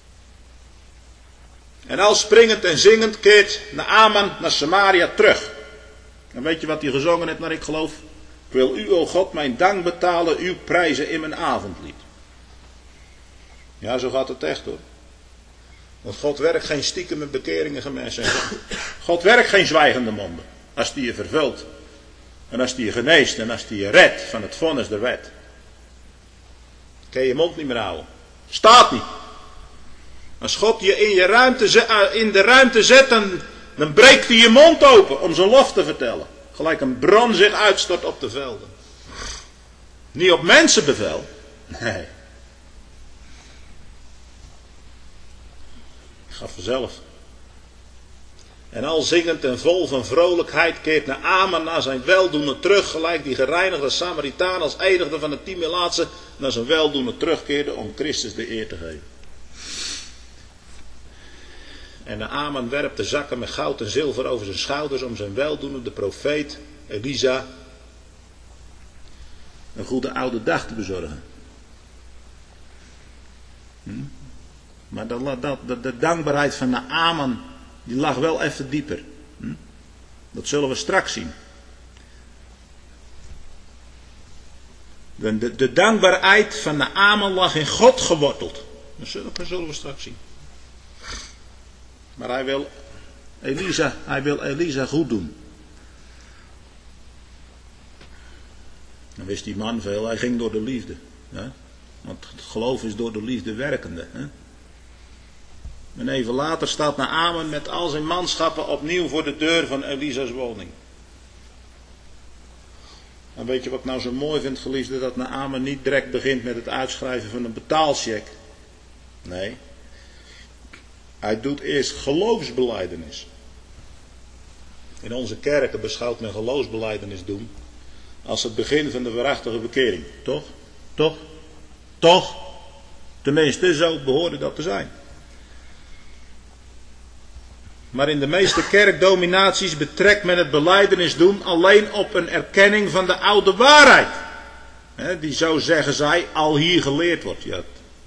En al springend en zingend keert Naaman naar Samaria terug. En weet je wat hij gezongen heeft naar ik geloof? Ik wil u, o God, mijn dank betalen, uw prijzen in mijn avondlied. Ja, zo gaat het echt hoor. Want God werkt geen stiekeme bekeringen, mensen. God werkt geen zwijgende monden. Als die je vervult. En als die je geneest. En als die je redt van het vonnis der wet. Kun je je mond niet meer houden. Staat niet. Als God je in, je ruimte, in de ruimte zet, dan, dan breekt hij je mond open om zijn lof te vertellen. Gelijk een bron zich uitstort op de velden. Niet op mensenbevel. Nee. Ga vanzelf. En al zingend en vol van vrolijkheid keert Naaman naar zijn weldoener terug. Gelijk die gereinigde Samaritaan als enigste van de tien melaatsen naar zijn weldoener terugkeerde om Christus de eer te geven. En Naaman werpt de zakken met goud en zilver over zijn schouders om zijn weldoener, de profeet Elisa, een goede oude dag te bezorgen. Hm? Maar dat, dat, dat, de dankbaarheid van Naaman, die lag wel even dieper. Hm? Dat zullen we straks zien. De, de, de dankbaarheid van Naaman lag in God geworteld. Dat zullen, dat zullen we straks zien. Maar hij wil Elisa, hij wil Elisa goed doen. Dan wist die man veel, hij ging door de liefde. Hè? Want het geloof is door de liefde werkende. Hè? En even later staat Naaman met al zijn manschappen opnieuw voor de deur van Elisa's woning. En weet je wat ik nou zo mooi vind, geliefde, dat Naaman niet direct begint met het uitschrijven van een betaalcheck. Nee. Hij doet eerst geloofsbelijdenis. In onze kerken beschouwt men geloofsbelijdenis doen als het begin van de waarachtige bekering. Toch? Toch? Toch? Tenminste, zo behoorde dat te zijn. Maar in de meeste kerkdominaties betrekt men het belijdenis doen alleen op een erkenning van de oude waarheid. He, die zo zeggen zij al hier geleerd wordt. Ja.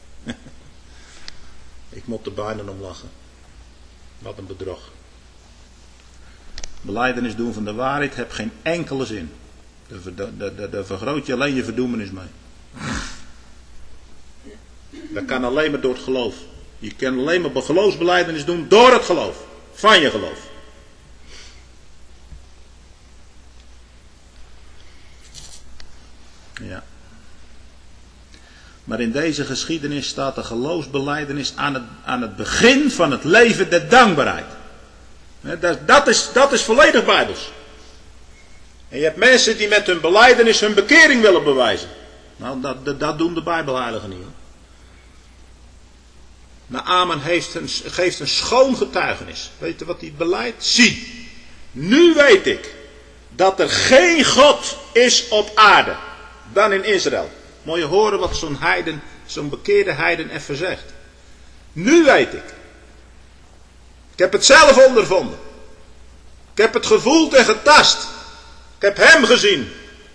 Ik moet er bijna om lachen. Wat een bedrog. Belijdenis doen van de waarheid heeft geen enkele zin. Daar vergroot je alleen je verdoemenis mee. Dat kan alleen maar door het geloof. Je kan alleen maar geloofsbelijdenis doen door het geloof. Van je geloof. Ja. Maar in deze geschiedenis staat de geloofsbelijdenis aan het, aan het begin van het leven der dankbaarheid. Dat, dat, is, dat is volledig bijbels. En je hebt mensen die met hun belijdenis hun bekering willen bewijzen. Nou, dat, dat, dat doen de Bijbelheiligen niet. Hoor. Naaman heeft een, geeft een schoon getuigenis. Weet je wat hij beleidt? Zie, nu weet ik dat er geen God is op aarde dan in Israël. Moet je horen wat zo'n heiden, zo'n bekeerde heiden even zegt. Nu weet ik. Ik heb het zelf ondervonden. Ik heb het gevoeld en getast. Ik heb hem gezien.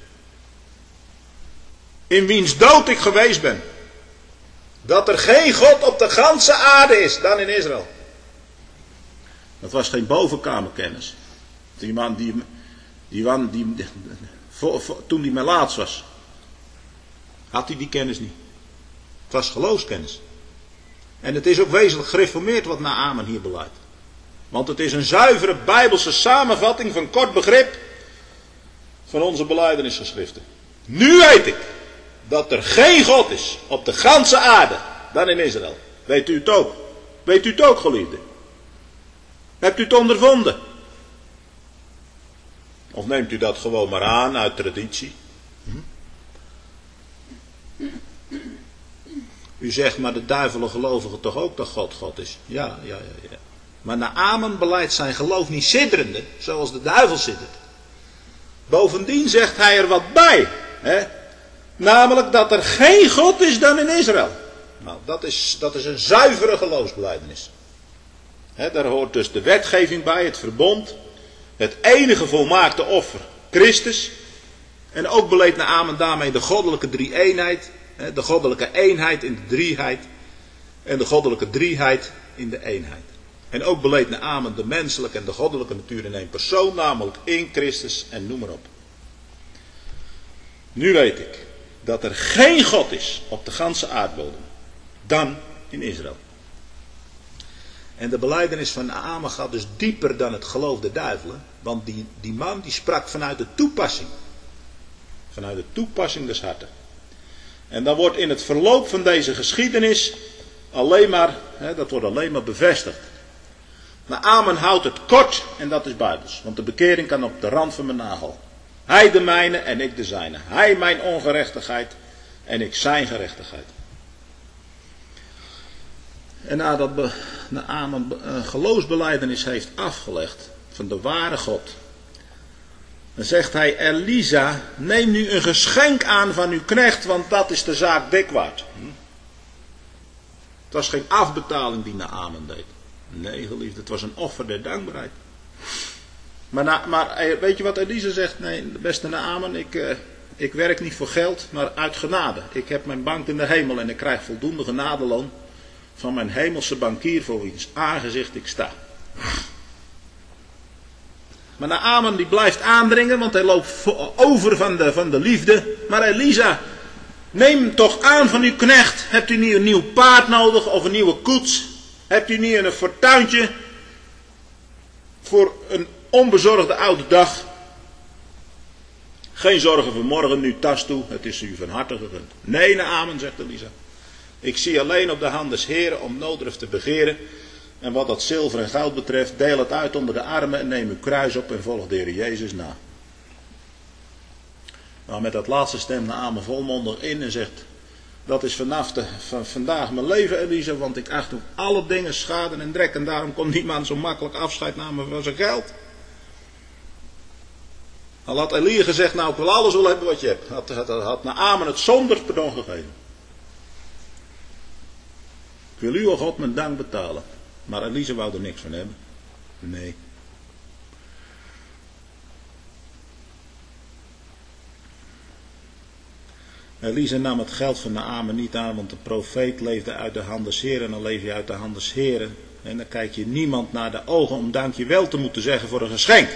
In wiens dood ik geweest ben. Dat er geen God op de ganse aarde is dan in Israël. Dat was geen bovenkamerkennis. Die man die, die man die, die voor, voor, toen hij melaats was, had hij die kennis niet. Het was geloofskennis. En het is ook wezenlijk gereformeerd wat Naaman hier beleidt. Want het is een zuivere bijbelse samenvatting van kort begrip van onze belijdenisgeschriften. Nu weet ik dat er geen God is op de ganse aarde dan in Israël. Weet u het ook? Weet u het ook, geliefde? Hebt u het ondervonden? Of neemt u dat gewoon maar aan uit traditie? Hm? U zegt, maar de duivelen gelovigen toch ook dat God God is? Ja, ja, ja, ja. Maar Naaman beleidt zijn geloof niet sidderende, zoals de duivel siddert. Bovendien zegt hij er wat bij. Hè? Namelijk dat er geen God is dan in Israël. Nou, dat is, dat is een zuivere geloofsbelijdenis. He, daar hoort dus de wetgeving bij, het verbond. Het enige volmaakte offer, Christus. En ook beleed Naaman daarmee de goddelijke drie-eenheid. De goddelijke eenheid in de drieheid. En de goddelijke drieheid in de eenheid. En ook beleed Naaman de menselijke en de goddelijke natuur in één persoon. Namelijk in Christus en noem maar op. Nu weet ik dat er geen God is op de ganse aardbodem dan in Israël. En de belijdenis van Naaman gaat dus dieper dan het geloof der duivelen. Want die, die man die sprak vanuit de toepassing. Vanuit de toepassing des harten. En dan wordt in het verloop van deze geschiedenis alleen maar, hè, dat wordt alleen maar bevestigd. Naaman houdt het kort en dat is bijbels. Want de bekering kan op de rand van mijn nagel. Hij de mijne en ik de zijne. Hij mijn ongerechtigheid en ik zijn gerechtigheid. En nadat Naaman een geloofsbelijdenis heeft afgelegd van de ware God, dan zegt hij, Elisa, neem nu een geschenk aan van uw knecht, want dat is de zaak dik waard. Hm? Het was geen afbetaling die Naaman deed. Nee, geliefde, het was een offer der dankbaarheid. Maar, na, maar weet je wat Elisa zegt? Nee, beste Naaman, ik, uh, ik werk niet voor geld, maar uit genade. Ik heb mijn bank in de hemel en ik krijg voldoende genadeloon van mijn hemelse bankier voor wiens aangezicht ik sta. Maar Naaman die blijft aandringen, want hij loopt over van de, van de liefde. Maar Elisa, neem toch aan van uw knecht. Hebt u niet een nieuw paard nodig of een nieuwe koets? Hebt u niet een fortuintje voor een onbezorgde oude dag? Geen zorgen voor morgen, nu tas toe, het is u van harte gegund. Nee, Naaman, zegt Elisa. Ik zie alleen op de hand des Heren om noodruf te begeren. En wat dat zilver en goud betreft, deel het uit onder de armen en neem uw kruis op en volg de Heer Jezus na. Maar met dat laatste stem Naaman volmondig in en zegt, dat is vanaf de, van vandaag mijn leven, Elisa, want ik acht op alle dingen schade en drek en daarom kon niemand zo makkelijk afscheid nemen van zijn geld. Al had Elia gezegd, nou ik wil alles wel hebben wat je hebt, had, had, had Naaman het zonder pardon gegeven. Ik wil u, o God, mijn dank betalen. Maar Elisa wou er niks van hebben. Nee. Elisa nam het geld van Naaman niet aan, want de profeet leefde uit de hand des Heren en dan leef je uit de hand des Heren. En dan kijkt je niemand naar de ogen om dankjewel te moeten zeggen voor een geschenk.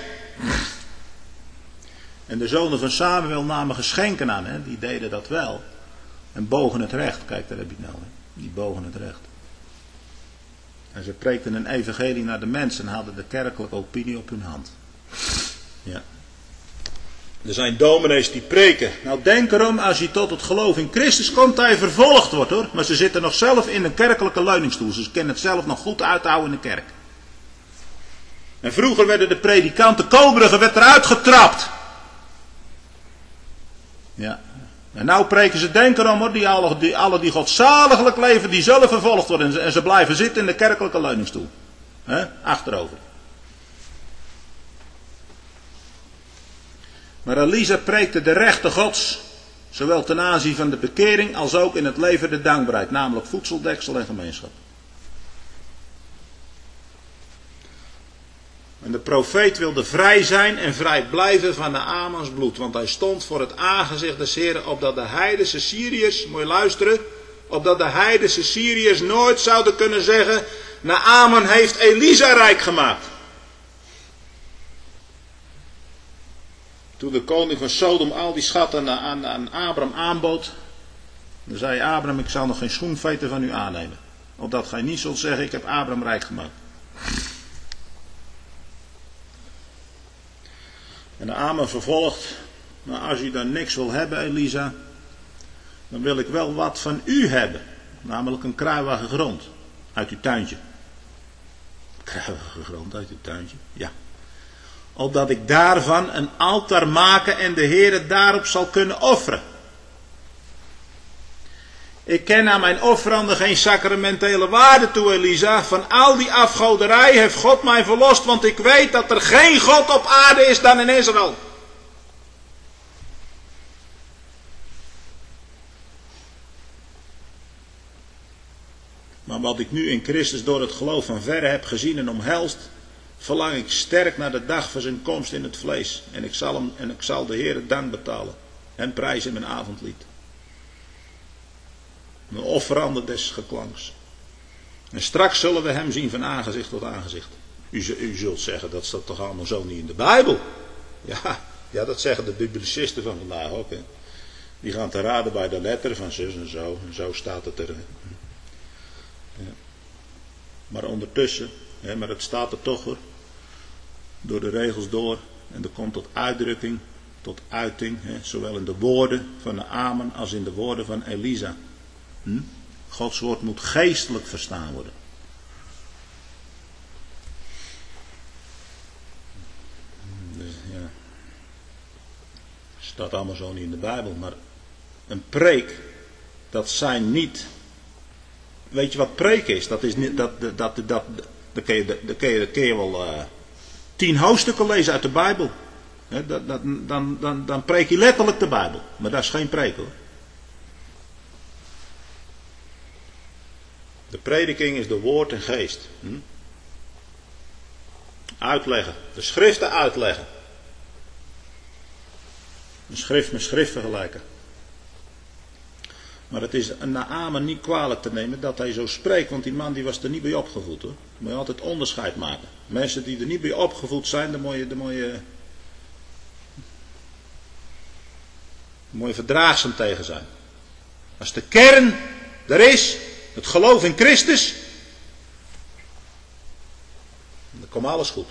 En de zonen van Samuel namen geschenken aan, hè? Die deden dat wel. En bogen het recht, kijk daar heb je het nou, hè? Die bogen het recht. En ze preekten een evangelie naar de mensen en hadden de kerkelijke opinie op hun hand. Ja. Er zijn dominees die preken. Nou denk erom, als je tot het geloof in Christus komt, dat je vervolgd wordt hoor. Maar ze zitten nog zelf in een kerkelijke leuningstoel. Ze kennen het zelf nog goed uithouden in de kerk. En vroeger werden de predikanten Kobrugge werd eruit getrapt. Ja. En nou preken ze, denk erom hoor, die alle die, alle die godzaliglijk leven, die zullen vervolgd worden. En ze, en ze blijven zitten in de kerkelijke leuningstoel. He? Achterover. Maar Elisa preekte de rechten Gods, zowel ten aanzien van de bekering als ook in het leven de dankbaarheid, namelijk voedseldeksel en gemeenschap. En de profeet wilde vrij zijn en vrij blijven van Naamans bloed, want hij stond voor het aangezicht des Heren, opdat de heidense Syriërs, moet je luisteren, opdat de heidense Syriërs nooit zouden kunnen zeggen, Naaman heeft Elisa rijk gemaakt. Toen de koning van Sodom al die schatten aan, aan Abraham aanbood, dan zei Abraham, ik zal nog geen schoenveter van u aannemen. Opdat gij niet zult zeggen, ik heb Abraham rijk gemaakt. En Naaman vervolgt, maar als u dan niks wil hebben, Elisa, dan wil ik wel wat van u hebben. Namelijk een kruiwagen grond uit uw tuintje. Kruiwagen grond uit uw tuintje? Ja. Opdat ik daarvan een altaar maken en de Heere daarop zal kunnen offeren. Ik ken aan mijn offeranden geen sacramentele waarde toe, Elisa. Van al die afgoderij heeft God mij verlost, want ik weet dat er geen God op aarde is dan in Israël. Maar wat ik nu in Christus door het geloof van verre heb gezien en omhelst, verlang ik sterk naar de dag van zijn komst in het vlees. En ik zal, hem, en ik zal de Heere dank betalen en prijzen in mijn avondlied. Een offerande des geklanks. En straks zullen we hem zien van aangezicht tot aangezicht. U, u zult zeggen, dat staat toch allemaal zo niet in de Bijbel? Ja, ja dat zeggen de biblicisten van vandaag ook. Hè. Die gaan te raden bij de letter van zus en zo. En zo staat het er. Ja. Maar ondertussen, hè, maar het staat er toch hoor. Door de regels door. En er komt tot uitdrukking, tot uiting. Hè, zowel in de woorden van Naaman als in de woorden van Elisa. Hm? Gods woord moet geestelijk verstaan worden. Dus, ja. Staat allemaal zo niet in de Bijbel. Maar een preek, dat zijn niet... Weet je wat preek is? Dat is niet... Dat, dat, dat, dat, dat, kun je, dat, kun je, dat kun je wel uh, tien hoofdstukken lezen uit de Bijbel. He, dat, dat, dan, dan, dan preek je letterlijk de Bijbel. Maar dat is geen preek hoor. De prediking is de woord en geest. Hm? Uitleggen. De schriften uitleggen. Een schrift met schrift vergelijken. Maar het is een Naaman niet kwalijk te nemen dat hij zo spreekt. Want die man die was er niet bij opgevoed hoor. Moet je altijd onderscheid maken. Mensen die er niet bij opgevoed zijn, daar moet je, daar moet je, daar moet je verdraagzaam tegen zijn. Als de kern er is... Het geloof in Christus. Dan komt alles goed.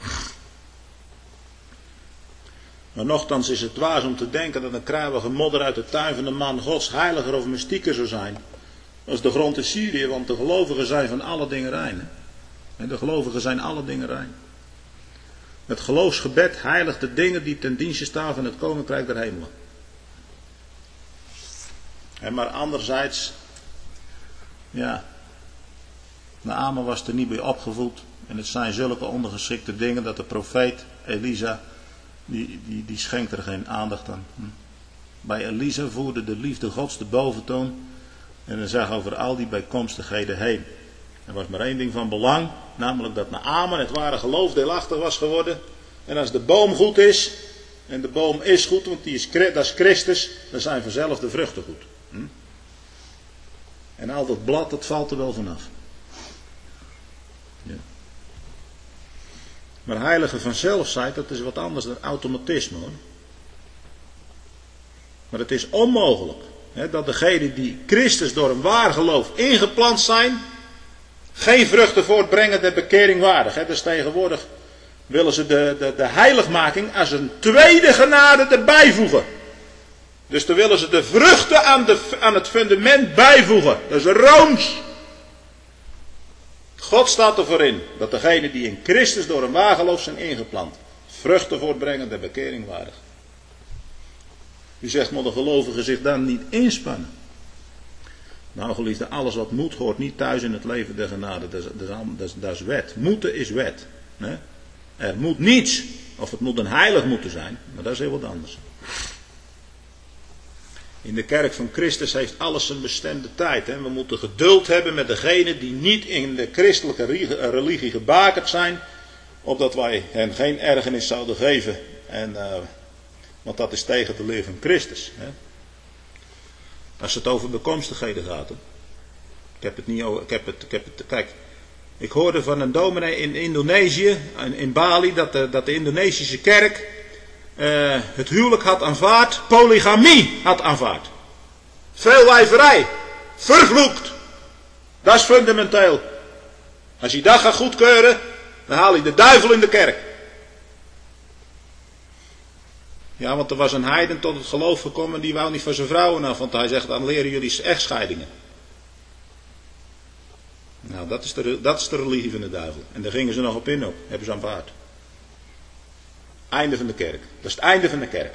Maar nochtans is het dwaas om te denken dat een kruiwige modder uit de tuin van de man Gods heiliger of mystieker zou zijn. Als de grond in Syrië, want de gelovigen zijn van alle dingen rein. En de gelovigen zijn alle dingen rein. Het geloofsgebed heiligt de dingen die ten dienste staan van het koninkrijk der hemelen. En maar anderzijds... Ja, Naaman was er niet bij opgevoed. En het zijn zulke ondergeschikte dingen dat de profeet Elisa, die, die, die schenkt er geen aandacht aan. Hm. Bij Elisa voerde de liefde Gods de boventoon. En hij zag over al die bijkomstigheden heen. Er was maar één ding van belang, namelijk dat Naaman het ware geloof deelachtig was geworden. En als de boom goed is, en de boom is goed, want die is, dat is Christus, dan zijn vanzelf de vruchten goed. Hm? En al dat blad, dat valt er wel vanaf. Ja. Maar heilige vanzelfheid, dat is wat anders dan automatisme, hoor. Maar het is onmogelijk hè, dat degenen die Christus door een waar geloof ingeplant zijn, geen vruchten voortbrengen der bekering waardig. Hè. Dus tegenwoordig willen ze de, de, de heiligmaking als een tweede genade erbij voegen. Dus dan willen ze de vruchten aan, de, aan het fundament bijvoegen. Dat is rooms. God staat ervoor in dat degenen die in Christus door een waar geloof zijn ingeplant, vruchten voortbrengen der bekering waardig. U zegt, maar de gelovigen zich dan niet inspannen. Nou geliefde, alles wat moet hoort niet thuis in het leven der genade. Dat is, dat is, dat is, dat is wet. Moeten is wet. Hè? Er moet niets. Of het moet een heilig moeten zijn. Maar dat is heel wat anders. In de kerk van Christus heeft alles een bestemde tijd. Hè? We moeten geduld hebben met degenen die niet in de christelijke religie gebakerd zijn. Opdat wij hen geen ergernis zouden geven. En, uh, want dat is tegen de leer van Christus. Hè? Als het over bekomstigheden gaat. Hè? Ik heb het niet over. Ik heb het, ik heb het, kijk, ik hoorde van een dominee in Indonesië, in Bali, dat de, dat de Indonesische kerk uh, het huwelijk had aanvaard, polygamie had aanvaard. Veelwijverij, vervloekt. Dat is fundamenteel. Als je dat gaat goedkeuren, dan haal je de duivel in de kerk. Ja, want er was een heiden tot het geloof gekomen, die wou niet van zijn vrouwen af, want hij zegt, dan leren jullie echtscheidingen. Nou, dat is, de, dat is de religie van de duivel. En daar gingen ze nog op in ook. Hebben ze aanvaard. Einde van de kerk. Dat is het einde van de kerk.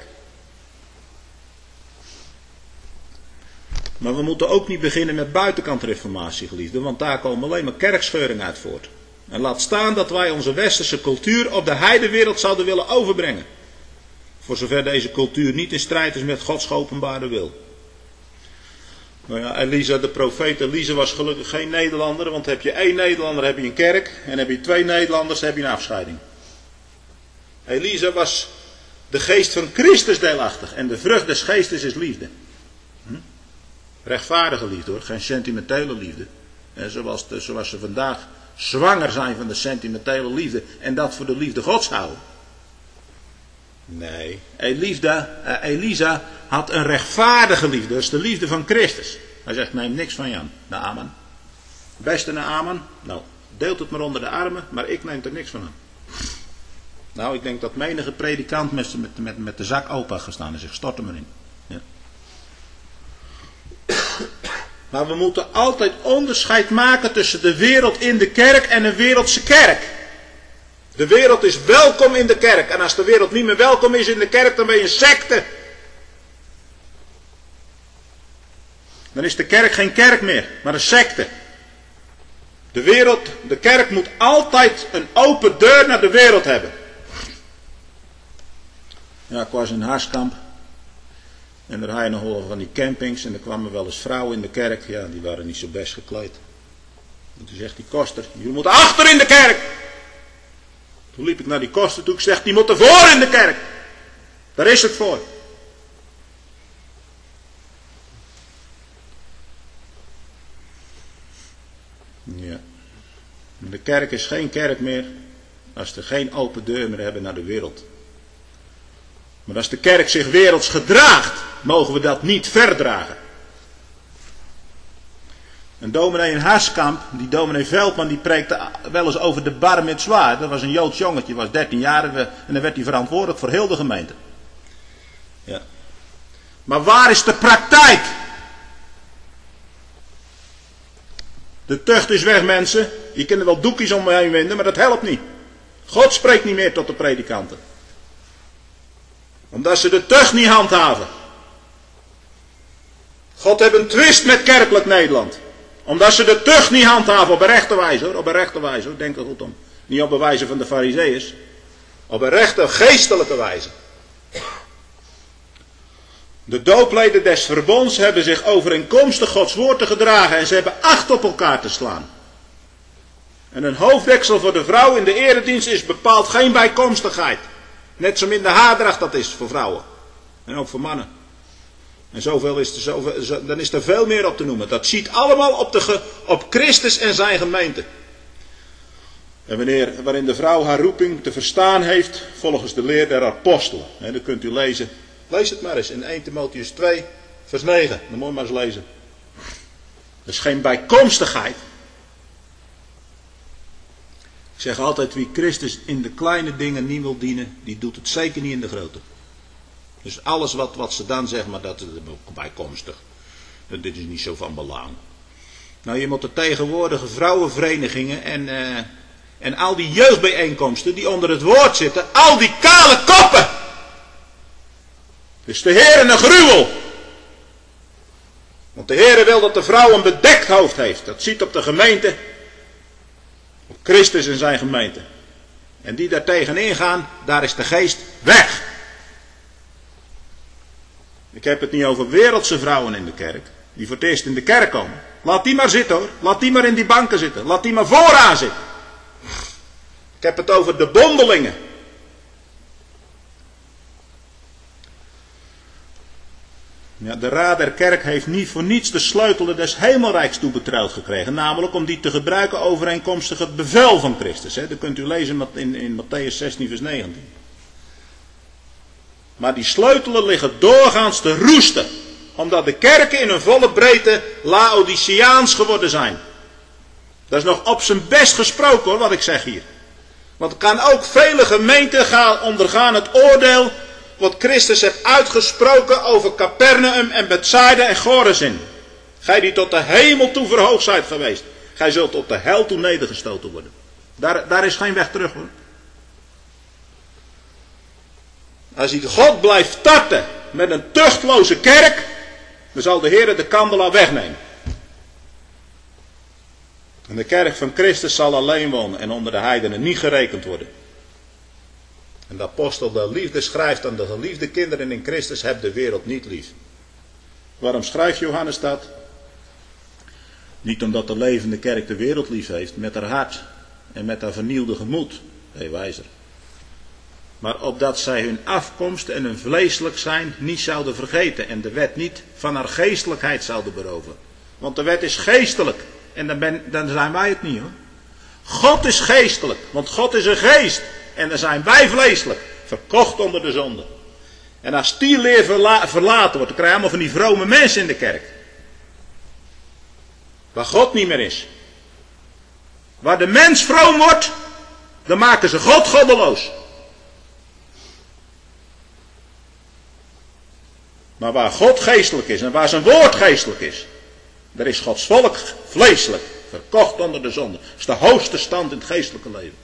Maar we moeten ook niet beginnen met buitenkant reformatie, geliefden. Want daar komen alleen maar kerkscheuring uit voort. En laat staan dat wij onze westerse cultuur op de heidenwereld zouden willen overbrengen. Voor zover deze cultuur niet in strijd is met Gods openbare wil. Nou ja, Elisa, de profeet Elisa was gelukkig geen Nederlander, want heb je één Nederlander heb je een kerk en heb je twee Nederlanders heb je een afscheiding. Elisa was de geest van Christus deelachtig en de vrucht des geestes is liefde. Hm? Rechtvaardige liefde hoor, geen sentimentele liefde. En zoals, de, zoals ze vandaag zwanger zijn van de sentimentele liefde en dat voor de liefde Gods houden. Nee, Elisa, uh, Elisa had een rechtvaardige liefde, dat is de liefde van Christus. Hij zegt, neem niks van je aan, Naaman. Beste Naaman, nou, deelt het maar onder de armen, maar ik neem er niks van aan. Nou, ik denk dat menige predikant met, met, met, met de zak open had gestaan en zegt, stort er maar in. Ja. Maar we moeten altijd onderscheid maken tussen de wereld in de kerk en een wereldse kerk. De wereld is welkom in de kerk. En als de wereld niet meer welkom is in de kerk, dan ben je een secte. Dan is de kerk geen kerk meer, maar een secte. De wereld, de kerk moet altijd een open deur naar de wereld hebben. Ja, ik was in Harskamp. En daar had je nog wel van die campings. En er kwamen wel eens vrouwen in de kerk. Ja, die waren niet zo best gekleed. En toen zegt die koster, jullie moeten achter in de kerk. Toen liep ik naar die koster toe. Ik zeg, die moeten voor in de kerk. Daar is het voor. Ja. De kerk is geen kerk meer als er geen open deur meer hebben naar de wereld. Maar als de kerk zich werelds gedraagt, mogen we dat niet verdragen. Een dominee in Harskamp, die dominee Veldman, die preekte wel eens over de bar mitzwa. Dat was een Joods jongetje, was dertien jaar en dan werd hij verantwoordelijk voor heel de gemeente. Ja. Maar waar is de praktijk? De tucht is weg, mensen. Je kunt er wel doekjes om me heen winden, maar dat helpt niet. God spreekt niet meer tot de predikanten. Omdat ze de tucht niet handhaven. God heeft een twist met kerkelijk Nederland. Omdat ze de tucht niet handhaven op een rechte wijze hoor. Op een rechte wijze hoor, denk er goed om. Niet op een wijze van de Farizeeërs. Op een rechte geestelijke wijze. De doopleden des verbonds hebben zich overeenkomstig Gods woord te gedragen. En ze hebben acht op elkaar te slaan. En een hoofddeksel voor de vrouw in de eredienst is bepaald geen bijkomstigheid. Net zo min de haardracht dat is voor vrouwen. En ook voor mannen. En zoveel is er, zoveel, zo, dan is er veel meer op te noemen. Dat ziet allemaal op, de, op Christus en zijn gemeente. En wanneer, waarin de vrouw haar roeping te verstaan heeft volgens de leer der apostelen. He, dat kunt u lezen. Lees het maar eens in eerste Timotheüs twee vers negen. Dan moet je maar eens lezen. Dat is geen bijkomstigheid. Ik zeg altijd, wie Christus in de kleine dingen niet wil dienen, die doet het zeker niet in de grote. Dus alles wat, wat ze dan zeggen, maar dat is bijkomstig. Dit is niet zo van belang. Nou, je moet de tegenwoordige vrouwenverenigingen en, uh, en al die jeugdbijeenkomsten die onder het woord zitten, al die kale koppen. Dus de Heer een gruwel. Want de Heer wil dat de vrouw een bedekt hoofd heeft. Dat ziet op de gemeente. Op Christus en zijn gemeente. En die daar tegenin gaan, daar is de geest weg. Ik heb het niet over wereldse vrouwen in de kerk. Die voor het eerst in de kerk komen. Laat die maar zitten hoor. Laat die maar in die banken zitten. Laat die maar vooraan zitten. Ik heb het over de bondelingen. Ja, de raad der kerk heeft niet voor niets de sleutel des hemelrijks toebetrouwd gekregen. Namelijk om die te gebruiken overeenkomstig het bevel van Christus. Hè. Dat kunt u lezen in, in Matthäus zestien vers negentien. Maar die sleutelen liggen doorgaans te roesten. Omdat de kerken in hun volle breedte Laodiceaans geworden zijn. Dat is nog op zijn best gesproken hoor, wat ik zeg hier. Want er kan ook vele gemeenten gaan ondergaan het oordeel wat Christus heeft uitgesproken over Capernaum en Bethsaida en Chorazin. Gij die tot de hemel toe verhoogd zijt geweest. Gij zult tot de hel toe nedergestoten worden. Daar, daar is geen weg terug hoor. Als hij God blijft tarten met een tuchtloze kerk, dan zal de Heer de kandelaar wegnemen. En de kerk van Christus zal alleen wonen en onder de heidenen niet gerekend worden. En de apostel de liefde schrijft aan de geliefde kinderen in Christus, heb de wereld niet lief. Waarom schrijft Johannes dat? Niet omdat de levende kerk de wereld lief heeft met haar hart en met haar vernieuwde gemoed, hé wijzer. Maar opdat zij hun afkomst en hun vleeselijk zijn niet zouden vergeten en de wet niet van haar geestelijkheid zouden beroven. Want de wet is geestelijk en dan, ben, dan zijn wij het niet hoor. God is geestelijk, want God is een geest. En dan zijn wij vleeselijk, verkocht onder de zonde. En als die leer verla- verlaten wordt, dan krijg je allemaal van die vrome mensen in de kerk. Waar God niet meer is. Waar de mens vroom wordt, dan maken ze God goddeloos. Maar waar God geestelijk is en waar zijn woord geestelijk is, daar is Gods volk vleeselijk, verkocht onder de zonde. Dat is de hoogste stand in het geestelijke leven.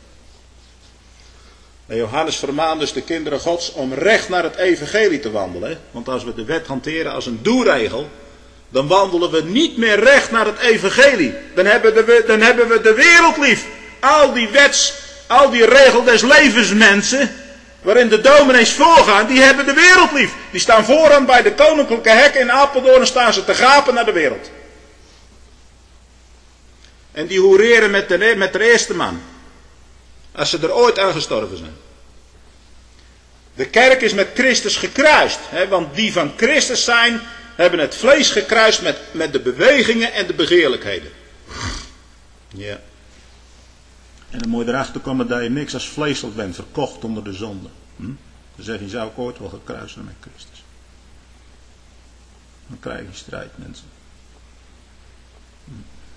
En Johannes vermaant dus de kinderen Gods om recht naar het evangelie te wandelen. Hè? Want als we de wet hanteren als een doelregel, dan wandelen we niet meer recht naar het evangelie. Dan hebben, de, dan hebben we de wereld lief. Al die wets, al die regel des levens mensen, waarin de dominees voorgaan, die hebben de wereld lief. Die staan vooraan bij de koninklijke hekken in Apeldoorn en staan ze te gapen naar de wereld. En die hoereren met de, met de eerste man. Als ze er ooit aan gestorven zijn. De kerk is met Christus gekruist. Hè, want die van Christus zijn, hebben het vlees gekruist met, met de bewegingen en de begeerlijkheden. Ja. En dan moet je erachter komen dat je niks als vleeselijk bent, verkocht onder de zonde. Hm? Dan zeg je, zou ik ooit wel gekruist zijn met Christus. Dan krijg je strijd, mensen. Hm.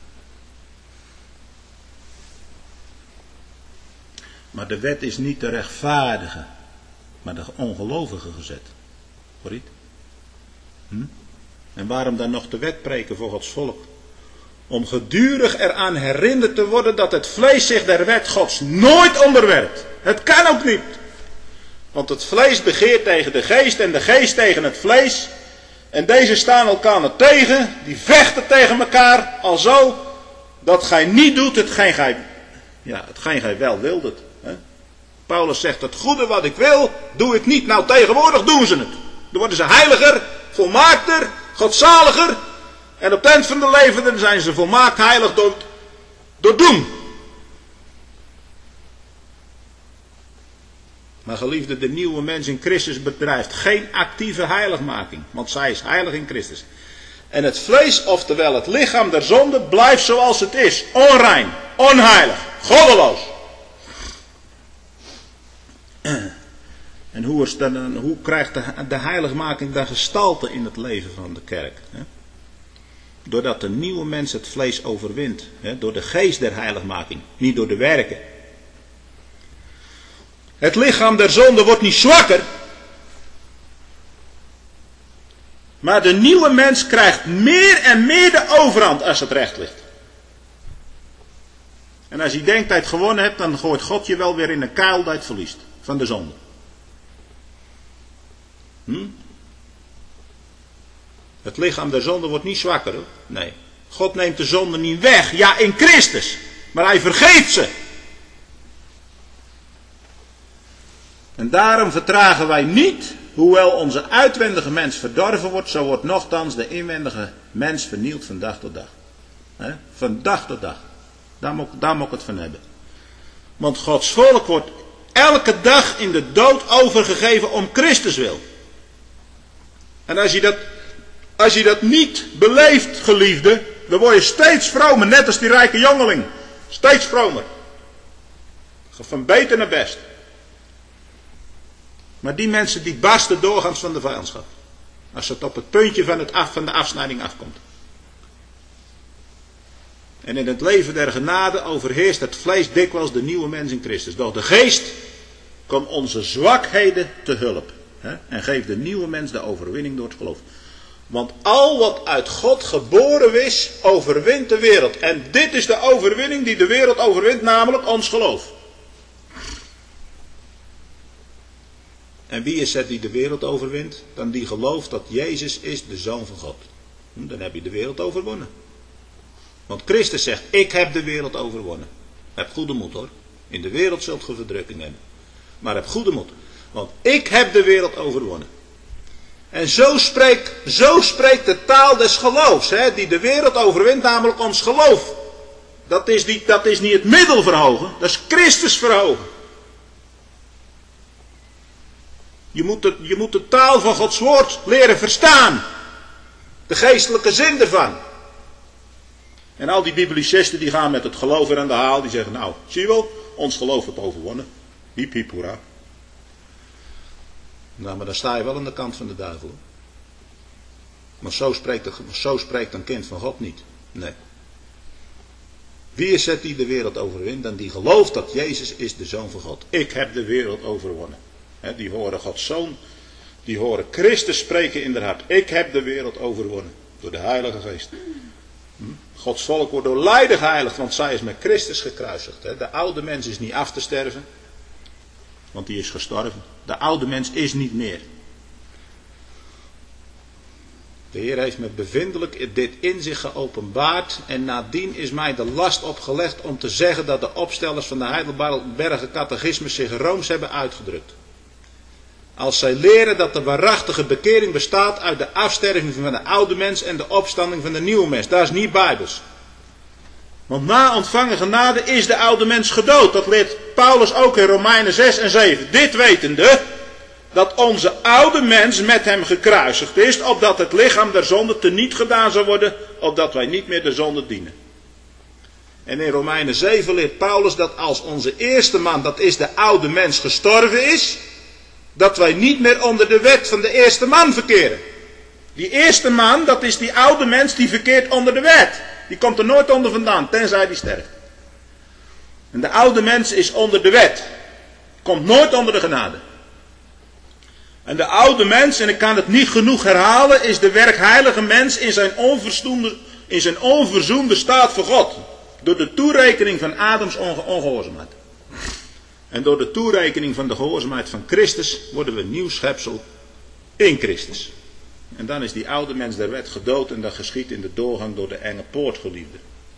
Maar de wet is niet de rechtvaardige, maar de ongelovige gezet. Hoor je het? Hm? En waarom dan nog de wet preken voor Gods volk? Om gedurig eraan herinnerd te worden dat het vlees zich der wet Gods nooit onderwerpt. Het kan ook niet. Want het vlees begeert tegen de geest en de geest tegen het vlees. En deze staan elkaar tegen, die vechten tegen elkaar, alzo dat gij niet doet hetgeen gij, ja, hetgeen gij wel wildet. Hè? Paulus zegt, het goede wat ik wil, doe ik niet. Nou, tegenwoordig doen ze het. Dan worden ze heiliger, volmaakter, godzaliger. En op het eind van de leven zijn ze volmaakt heilig door, door doen. Maar geliefde, de nieuwe mens in Christus bedrijft geen actieve heiligmaking. Want zij is heilig in Christus. En het vlees, oftewel het lichaam der zonde, blijft zoals het is. Onrein, onheilig, goddeloos. En hoe, is dan, hoe krijgt de, de heiligmaking dan gestalte in het leven van de kerk? Hè? Doordat de nieuwe mens het vlees overwint. Hè? Door de geest der heiligmaking, niet door de werken. Het lichaam der zonde wordt niet zwakker. Maar de nieuwe mens krijgt meer en meer de overhand als het recht ligt. En als je denkt dat je het gewonnen hebt, dan gooit God je wel weer in een kuil dat je het verliest. Van de zonde. Hm? Het lichaam der zonde wordt niet zwakker, hoor. Nee. God neemt de zonde niet weg. Ja, in Christus. Maar hij vergeeft ze. En daarom vertragen wij niet, hoewel onze uitwendige mens verdorven wordt, zo wordt nochtans de inwendige mens vernield van dag tot dag. He? Van dag tot dag. Daar moet, daar moet ik het van hebben. Want Gods volk wordt elke dag in de dood overgegeven om Christus wil. En als je dat, als je dat niet beleeft, geliefde, dan word je steeds vromer, net als die rijke jongeling. Steeds vromer. Van beter naar best. Maar die mensen die barsten doorgaans van de vijandschap. Als het op het puntje van, het af, van de afsnijding afkomt. En in het leven der genade overheerst het vlees dikwijls de nieuwe mens in Christus. Doch de geest komt onze zwakheden te hulp. Hè, en geeft de nieuwe mens de overwinning door het geloof. Want al wat uit God geboren is, overwint de wereld. En dit is de overwinning die de wereld overwint, namelijk ons geloof. En wie is het die de wereld overwint? Dan die gelooft dat Jezus is de Zoon van God. Dan heb je de wereld overwonnen. Want Christus zegt, ik heb de wereld overwonnen. Heb goede moed, hoor. In de wereld zult ge verdrukking hebben. Maar heb goede moed. Want ik heb de wereld overwonnen. En zo spreekt, zo spreekt de taal des geloofs. Hè, die de wereld overwint, namelijk ons geloof. Dat is, die, dat is niet het middel verhogen. Dat is Christus verhogen. Je moet, de, je moet de taal van Gods woord leren verstaan. De geestelijke zin ervan. En al die biblicisten die gaan met het geloof er aan de haal. Die zeggen, nou, zie je wel, ons geloof wordt overwonnen. Hiep hiep hoera. Nou, maar dan sta je wel aan de kant van de duivel. Maar zo spreekt, de, zo spreekt een kind van God niet. Nee. Wie is het die de wereld overwint? Dan die gelooft dat Jezus is de Zoon van God. Ik heb de wereld overwonnen. He, die horen Gods Zoon, die horen Christus spreken in haar hart. Ik heb de wereld overwonnen door de Heilige Geest. Hm? Gods volk wordt door lijden geheiligd, want zij is met Christus gekruisigd. He. De oude mens is niet af te sterven, want die is gestorven. De oude mens is niet meer. De Heer heeft me bevindelijk dit in zich geopenbaard en nadien is mij de last opgelegd om te zeggen dat de opstellers van de Heidelberger Catechismus zich rooms hebben uitgedrukt. Als zij leren dat de waarachtige bekering bestaat uit de afsterving van de oude mens en de opstanding van de nieuwe mens. Dat is niet bijbels. Want na ontvangen genade is de oude mens gedood. Dat leert Paulus ook in Romeinen zes en zeven. Dit wetende, dat onze oude mens met hem gekruisigd is, opdat het lichaam der zonde teniet gedaan zou worden, opdat wij niet meer de zonde dienen. En in Romeinen zeven leert Paulus dat als onze eerste man, dat is de oude mens, gestorven is, dat wij niet meer onder de wet van de eerste man verkeren. Die eerste man, dat is die oude mens die verkeert onder de wet. Die komt er nooit onder vandaan, tenzij die sterft. En de oude mens is onder de wet. Komt nooit onder de genade. En de oude mens, en ik kan het niet genoeg herhalen, is de werkheilige mens in zijn onverzoende, in zijn onverzoende staat voor God. Door de toerekening van Adams onge- ongehoorzaamheid. En door de toerekening van de gehoorzaamheid van Christus worden we nieuw schepsel in Christus. En dan is die oude mens der wet gedood en dat geschiet in de doorgang door de enge poort, geliefde.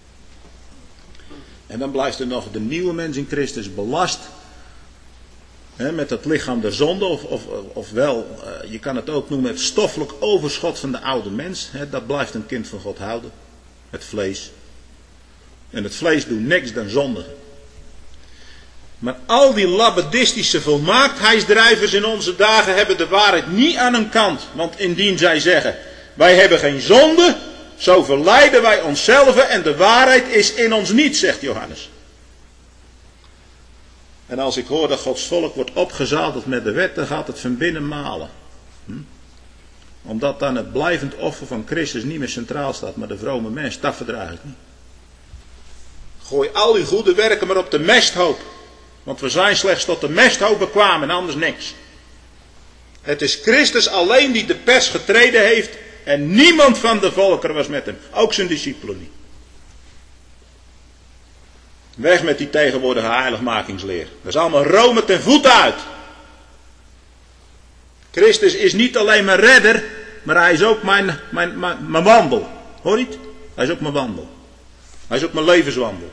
En dan blijft er nog de nieuwe mens in Christus belast. Hè, met het lichaam der zonde, of, of, ofwel, uh, je kan het ook noemen het stoffelijk overschot van de oude mens. Hè, dat blijft een kind van God houden. Het vlees. En het vlees doet niks dan zondigen. Maar al die labbedistische volmaaktheidsdrijvers in onze dagen hebben de waarheid niet aan hun kant. Want indien zij zeggen, wij hebben geen zonde, zo verleiden wij onszelf en de waarheid is in ons niet, zegt Johannes. En als ik hoor dat Gods volk wordt opgezadeld met de wet, dan gaat het van binnen malen. Hm? Omdat dan het blijvend offer van Christus niet meer centraal staat, maar de vrome mens, dat verdraag ik niet. Gooi al uw goede werken maar op de mesthoop. Want we zijn slechts tot de mesthoop bekwamen en anders niks. Het is Christus alleen die de pers getreden heeft en niemand van de volkeren was met hem. Ook zijn discipelen niet. Weg met die tegenwoordige heiligmakingsleer. Dat is allemaal Rome ten voeten uit. Christus is niet alleen mijn redder, maar hij is ook mijn, mijn, mijn, mijn wandel. Hoor je het? Hij is ook mijn wandel. Hij is ook mijn levenswandel.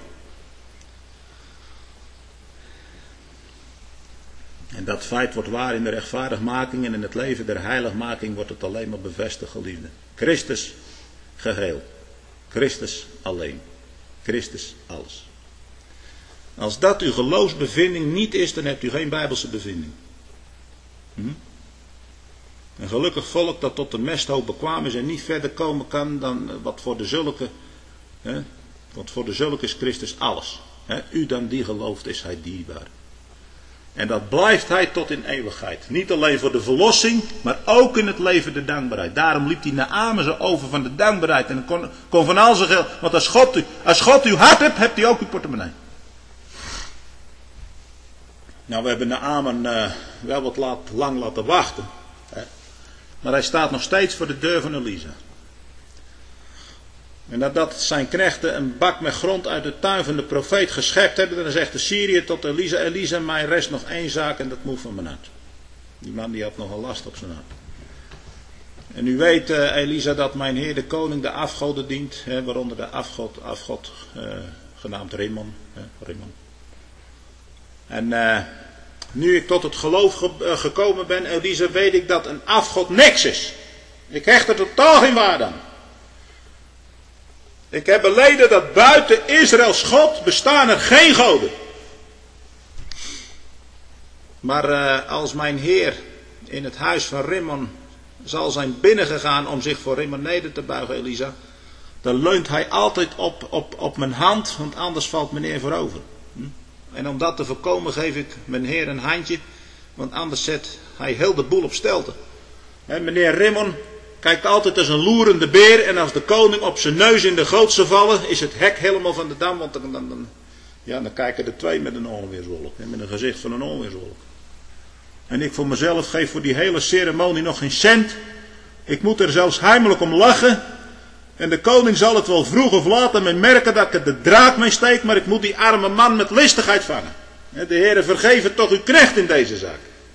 En dat feit wordt waar in de rechtvaardigmaking en in het leven der heiligmaking wordt het alleen maar bevestigd, geliefde. Christus geheel. Christus alleen. Christus alles. Als dat uw geloofsbevinding niet is, dan hebt u geen Bijbelse bevinding. Hm? Een gelukkig volk dat tot de mesthoop bekwaam is en niet verder komen kan dan wat voor de zulke, hè, want voor de zulke is Christus alles. Hè? U dan die gelooft is hij dierbaar. En dat blijft hij tot in eeuwigheid. Niet alleen voor de verlossing, maar ook in het leven de dankbaarheid. Daarom liep hij naar Amen zo over van de dankbaarheid. En kon, kon van al zijn geld. Want als God, u, als God uw hart hebt, hebt hij ook uw portemonnee. Nou, we hebben Naaman uh, wel wat laat, lang laten wachten. Hè. Maar hij staat nog steeds voor de deur van Elisa. En nadat zijn knechten een bak met grond uit de tuin van de profeet geschept hebben, dan zegt de Syriër tot Elisa, Elisa, mij rest nog één zaak en dat moet van mijn hart. Die man die had nogal last op zijn hart. En u weet, uh, Elisa, dat mijn heer de koning de afgoden dient, hè, waaronder de afgod, afgod uh, genaamd Rimmon. Hè, Rimmon. En uh, nu ik tot het geloof ge, uh, gekomen ben, Elisa, weet ik dat een afgod niks is. Ik hecht er totaal geen waarde aan. Ik heb beleden dat buiten Israëls God bestaan er geen goden. Maar uh, als mijn Heer in het huis van Rimmon zal zijn binnengegaan om zich voor Rimmon neder te buigen, Elisa, dan leunt hij altijd op, op, op mijn hand, want anders valt meneer voorover. Hm? En om dat te voorkomen geef ik mijn Heer een handje, want anders zet hij heel de boel op stelte. En meneer Rimmon kijkt altijd als een loerende beer en als de koning op zijn neus in de goot zou vallen, is het hek helemaal van de dam, want dan, dan, dan, ja, dan kijken de twee met een onweerswolk, met een gezicht van een onweerswolk. En ik voor mezelf geef voor die hele ceremonie nog geen cent. Ik moet er zelfs heimelijk om lachen. En de koning zal het wel vroeg of laat aan mij merken dat ik er de draad mee steek, maar ik moet die arme man met listigheid vangen. De Heere vergeven toch uw knecht in deze zaak.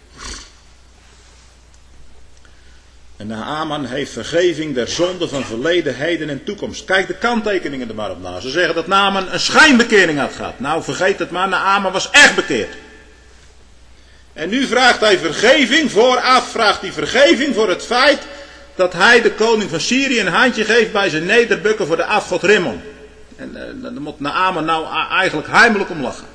En Naaman heeft vergeving der zonde van verleden, heden en toekomst. Kijk de kanttekeningen er maar op na. Ze zeggen dat Naaman een schijnbekering had gehad. Nou, vergeet het maar, Naaman was echt bekeerd. En nu vraagt hij vergeving, vooraf vraagt hij vergeving voor het feit dat hij de koning van Syrië een handje geeft bij zijn nederbukken voor de afgod Rimmon. En uh, daar moet Naaman nou eigenlijk heimelijk om lachen.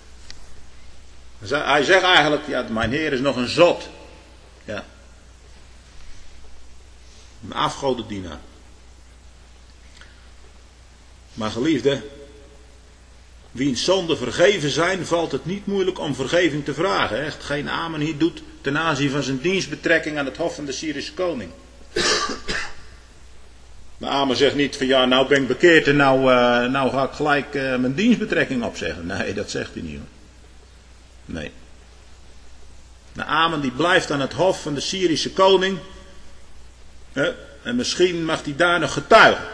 Hij zegt eigenlijk, ja, mijn heer is nog een zot. Ja. Een afgodendienaar. Maar geliefde, wiens zonden vergeven zijn, valt het niet moeilijk om vergeving te vragen. Hè? Hetgeen Naaman hier doet ten aanzien van zijn dienstbetrekking aan het hof van de Syrische koning. Naaman zegt niet van ja, nou ben ik bekeerd en nou, uh, nou ga ik gelijk uh, mijn dienstbetrekking opzeggen. Nee, dat zegt hij niet hoor. Nee. Naaman die blijft aan het hof van de Syrische koning. Hè? En misschien mag hij daar nog getuigen.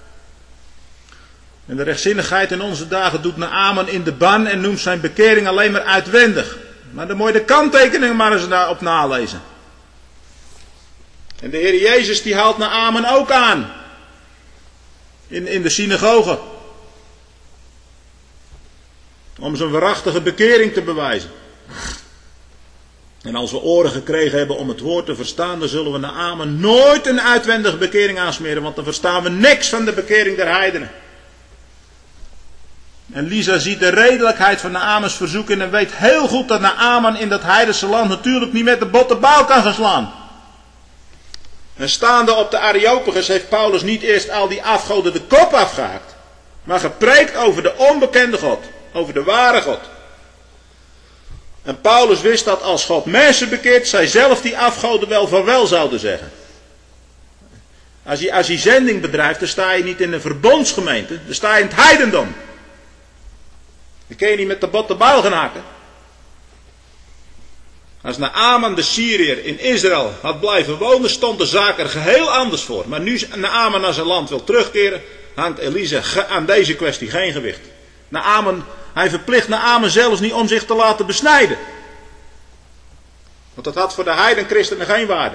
En de rechtzinnigheid in onze dagen doet Naaman in de ban en noemt zijn bekering alleen maar uitwendig. Maar dan moet je de kanttekeningen maar eens daarop nalezen. En de Heer Jezus die haalt Naaman ook aan. In, in de synagoge. Om zijn waarachtige bekering te bewijzen. En als we oren gekregen hebben om het woord te verstaan, dan zullen we Naaman nooit een uitwendige bekering aansmeren. Want dan verstaan we niks van de bekering der heidenen. En Elisa ziet de redelijkheid van Naamans verzoek in en weet heel goed dat Naaman in dat heidense land natuurlijk niet met de botte bijl kan gaan slaan. En staande op de Areopagus heeft Paulus niet eerst al die afgoden de kop afgehaakt, maar gepreekt over de onbekende God, over de ware God. En Paulus wist dat als God mensen bekeert, zij zelf die afgoden wel vaarwel zouden zeggen. Als je, als je zending bedrijft, dan sta je niet in een verbondsgemeente, dan sta je in het heidendom. Dan kun je niet met de botte bijl gaan haken. Als Naaman de Syriër in Israël had blijven wonen, stond de zaak er geheel anders voor. Maar nu Naaman naar zijn land wil terugkeren, hangt Elisa aan deze kwestie geen gewicht. Naaman, hij verplicht Naaman zelfs niet om zich te laten besnijden. Want dat had voor de heidenchristenen geen waarde.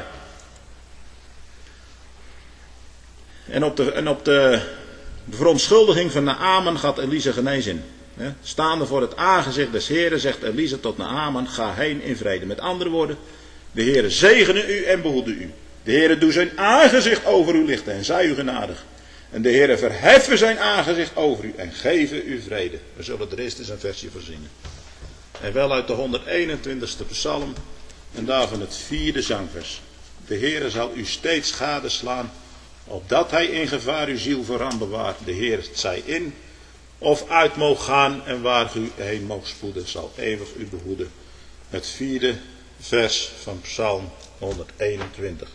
En op de, en op de verontschuldiging van Naaman gaat Elisa genees in. Ja, staande voor het aangezicht des Heren zegt Elisa tot Naaman, ga heen in vrede. Met andere woorden, de Heere zegene u en behoede u. De Heere doe zijn aangezicht over u lichten en zij u genadig. En de Heere verheffen zijn aangezicht over u en geven u vrede. We zullen de rest eens een versje voorzien. En wel uit de honderdeenentwintigste psalm en daarvan het vierde zangvers. De Heere zal u steeds gadeslaan, opdat hij in gevaar uw ziel vooraan bewaart. De Heer zij in of uit moog gaan en waar u heen moog spoeden, zal eeuwig u behoeden. Het vierde vers van Psalm honderdeenentwintig.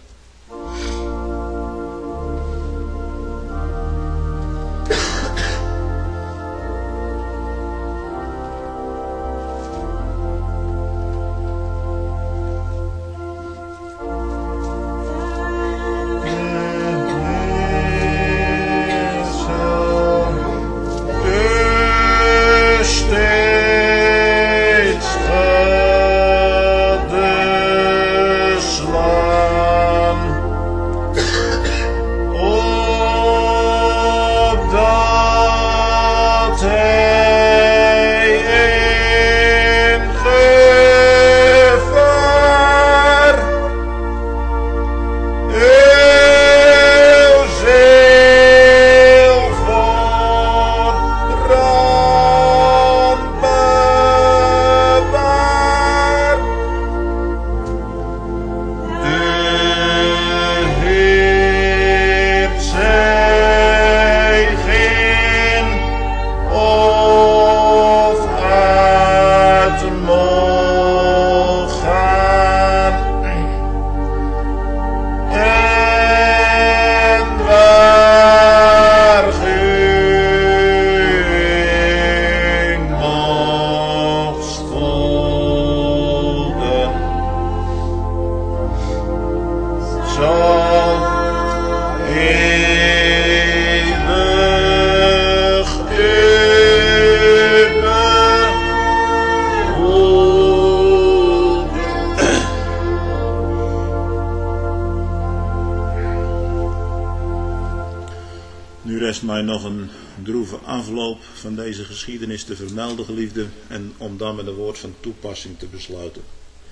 Nog een droeve afloop van deze geschiedenis te vermelden, geliefde, en om dan met een woord van toepassing te besluiten.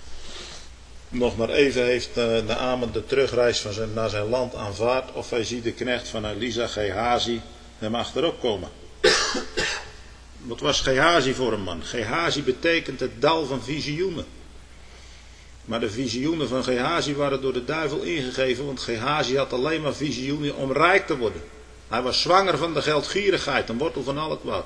Nog maar even heeft uh, Naaman de terugreis van zijn, naar zijn land aanvaard, of hij ziet de knecht van Elisa, Gehazi, hem achterop komen. Wat was Gehazi voor een man? Gehazi betekent het dal van visioenen. Maar de visioenen van Gehazi waren door de duivel ingegeven, want Gehazi had alleen maar visioenen om rijk te worden. Hij was zwanger van de geldgierigheid, een wortel van alle kwaad.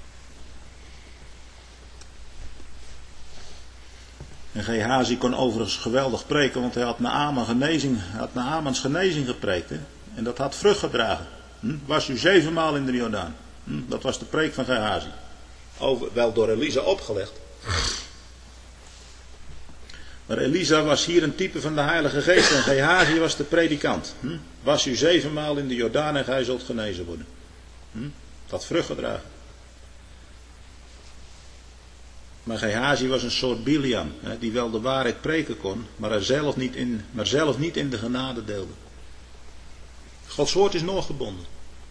En Gehazi kon overigens geweldig preken, want hij had Naaman genezing, had Naamans genezing gepreekt. Hè? En dat had vrucht gedragen. Hm? Was u zevenmaal in de Jordaan. Hm? Dat was de preek van Gehazi. Over, wel door Elisa opgelegd. Maar Elisa was hier een type van de Heilige Geest en Gehazi was de predikant. Hm? Was u zevenmaal in de Jordaan en gij zult genezen worden. Hm? Dat had vrucht gedragen. Maar Gehazi was een soort Biliam, hè, die wel de waarheid preken kon, maar, er zelf niet in, maar zelf niet in de genade deelde. Gods woord is nooit gebonden.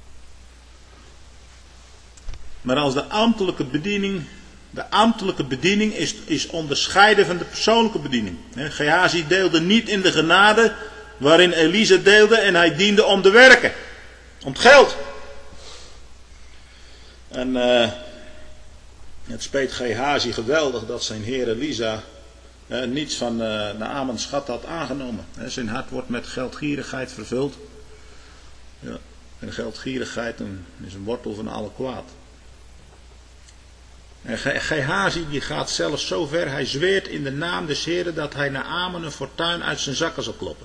Maar als de ambtelijke bediening, de ambtelijke bediening is, is onderscheiden van de persoonlijke bediening. Hè, Gehazi deelde niet in de genade waarin Elisa deelde en hij diende om de werken. Om het geld. En uh, Het speet Gehazi geweldig dat zijn heer Elisa eh, niets van uh, Naamans schat had aangenomen. Eh, zijn hart wordt met geldgierigheid vervuld. Ja, en geldgierigheid is een wortel van alle kwaad. En Gehazi die gaat zelfs zo ver, hij zweert in de naam des Heren dat hij Naaman een fortuin uit zijn zakken zal kloppen.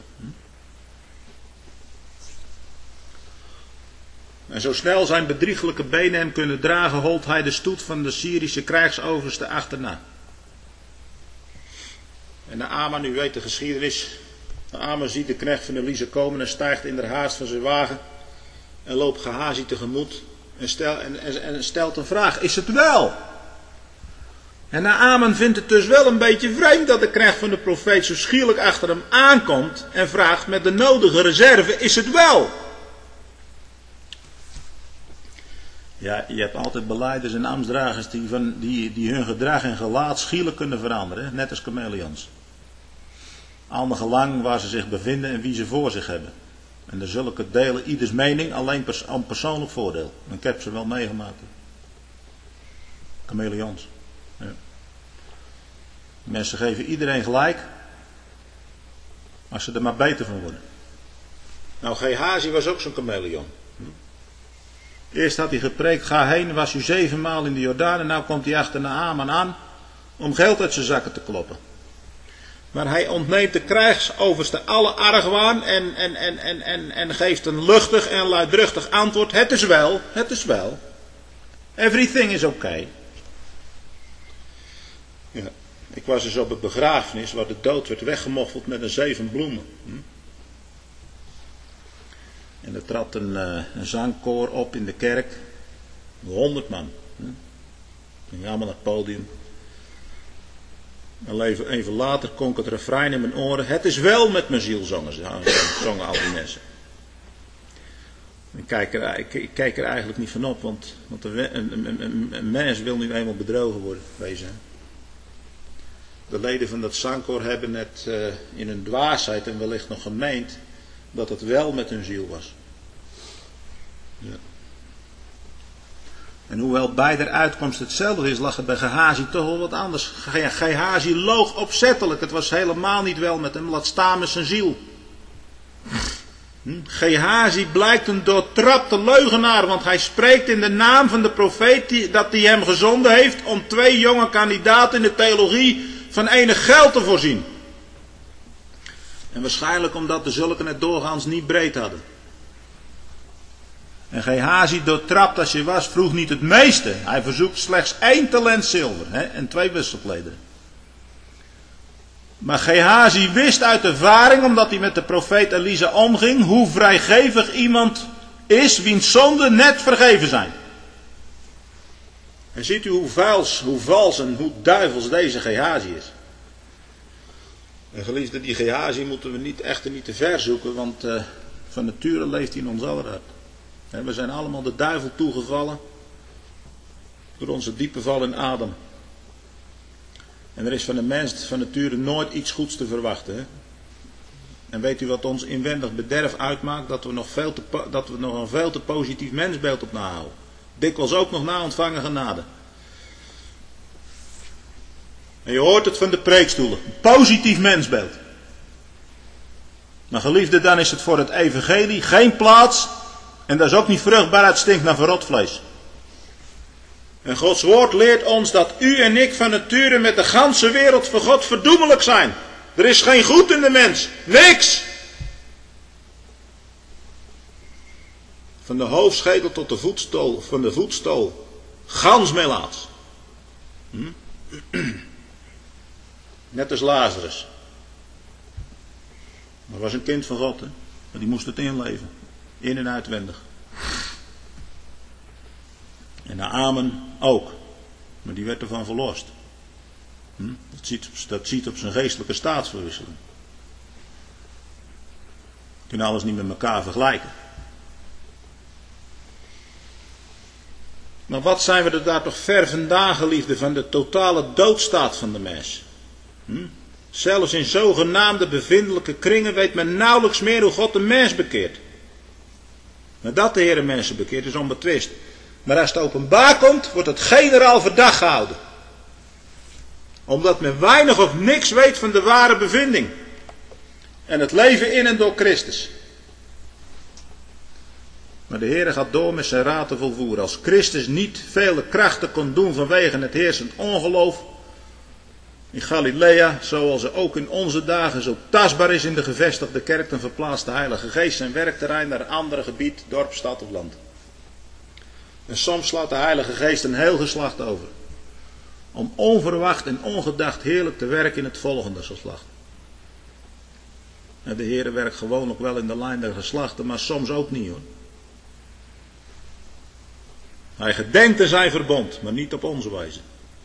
En zo snel zijn bedrieglijke benen hem kunnen dragen, holt hij de stoet van de Syrische krijgsoverste achterna. En Naaman, u weet de geschiedenis, Naaman ziet de knecht van Elisa komen en stijgt in de haast van zijn wagen en loopt Gehazi tegemoet en, stel, en, en, en stelt een vraag, is het wel? En Naaman vindt het dus wel een beetje vreemd dat de knecht van de profeet zo schielijk achter hem aankomt en vraagt met de nodige reserve, is het wel? Ja, je hebt altijd belijders en ambtsdragers die, van, die, die hun gedrag en gelaat schielijk kunnen veranderen, net als chameleons. Al naar gelang waar ze zich bevinden en wie ze voor zich hebben. En de zulke delen ieders mening alleen pers- aan persoonlijk voordeel. Ik heb ze wel meegemaakt. Chameleons. Ja. Mensen geven iedereen gelijk, als ze er maar beter van worden. Nou, Gehazi was ook zo'n chameleon. Eerst had hij gepreekt, ga heen, was u zevenmaal in de Jordaan en nou komt hij achter Naaman aan om geld uit zijn zakken te kloppen. Maar hij ontneemt de krijgsoverste alle argwaan en, en, en, en, en, en geeft een luchtig en luidruchtig antwoord. Het is wel, het is wel. Everything is okay. Ja, ik was dus op een begrafenis waar de dood werd weggemoffeld met een zeven bloemen. Hm? En er trad een, uh, een zangkoor op in de kerk. Honderd man. Hm? Ging allemaal naar het podium. En even, even later klonk het refrein in mijn oren. Het is wel met mijn ziel, zongen ze. Zongen al die mensen. Ik kijk, er, ik, ik kijk er eigenlijk niet van op. Want, want een, een, een, een mens wil nu eenmaal bedrogen worden. Wezen. De leden van dat zangkoor hebben net uh, in hun dwaasheid en wellicht nog gemeend dat het wel met hun ziel was. Ja. En hoewel bij de uitkomst hetzelfde is, lag het bij Gehazi toch wel wat anders. Gehazi loog opzettelijk. Het was helemaal niet wel met hem, laat staan met zijn ziel. Hm? Gehazi blijkt een doortrapte leugenaar, want hij spreekt in de naam van de profeet die, dat hij hem gezonden heeft om twee jonge kandidaten in de theologie van enig geld te voorzien. En waarschijnlijk omdat de zulken het doorgaans niet breed hadden. En Gehazi, doortrapt als hij was, vroeg niet het meeste. Hij verzoekt slechts één talent zilver hè, en twee wisselklederen. Maar Gehazi wist uit ervaring, omdat hij met de profeet Elisa omging, hoe vrijgevig iemand is wiens zonden net vergeven zijn. En ziet u hoe vuils, hoe vals en hoe duivels deze Gehazi is. En geliefde, die Gehazi moeten we niet, echter niet te ver zoeken, want uh, van nature leeft hij in ons aller hart. We zijn allemaal de duivel toegevallen door onze diepe val in Adam. En er is van de mens van nature nooit iets goeds te verwachten. Hè? En weet u wat ons inwendig bederf uitmaakt? Dat we nog, veel te, dat we nog een veel te positief mensbeeld op nahouden. Dikwijls ook nog na ontvangen genade. En je hoort het van de preekstoelen. Positief mensbeeld. Maar geliefde, dan is het voor het evangelie geen plaats. En dat is ook niet vruchtbaar, het stinkt naar verrot vlees. En Gods woord leert ons dat u en ik van nature met de ganse wereld voor God verdoemelijk zijn. Er is geen goed in de mens. Niks. Van de hoofdschedel tot de voetstool, van de voetstool. Gans melaats. Hm? Net als Lazarus. Maar was een kind van God, hè? Maar die moest het inleven. In en uitwendig. En Naaman ook. Maar die werd ervan verlost. Hm? Dat, ziet, dat ziet op zijn geestelijke staatsverwisseling. We kunnen alles niet met elkaar vergelijken. Maar wat zijn we er daar toch ver vandaan, geliefden, van de totale doodstaat van de mens. Hm? Zelfs in zogenaamde bevindelijke kringen weet men nauwelijks meer hoe God de mens bekeert. Maar dat de Heer de mensen bekeert is onbetwist. Maar als het openbaar komt, wordt het generaal verdacht gehouden. Omdat men weinig of niks weet van de ware bevinding. En het leven in en door Christus. Maar de Heer gaat door met zijn raad te volvoeren. Als Christus niet vele krachten kon doen vanwege het heersend ongeloof in Galilea, zoals er ook in onze dagen zo tastbaar is in de gevestigde kerk, dan verplaatst de Heilige Geest zijn werkterrein naar een ander gebied, dorp, stad of land. En soms slaat de Heilige Geest een heel geslacht over. Om onverwacht en ongedacht heerlijk te werken in het volgende geslacht. En de Heer werkt gewoonlijk wel in de lijn der geslachten, maar soms ook niet hoor. Hij gedenkt aan zijn verbond, maar niet op onze wijze.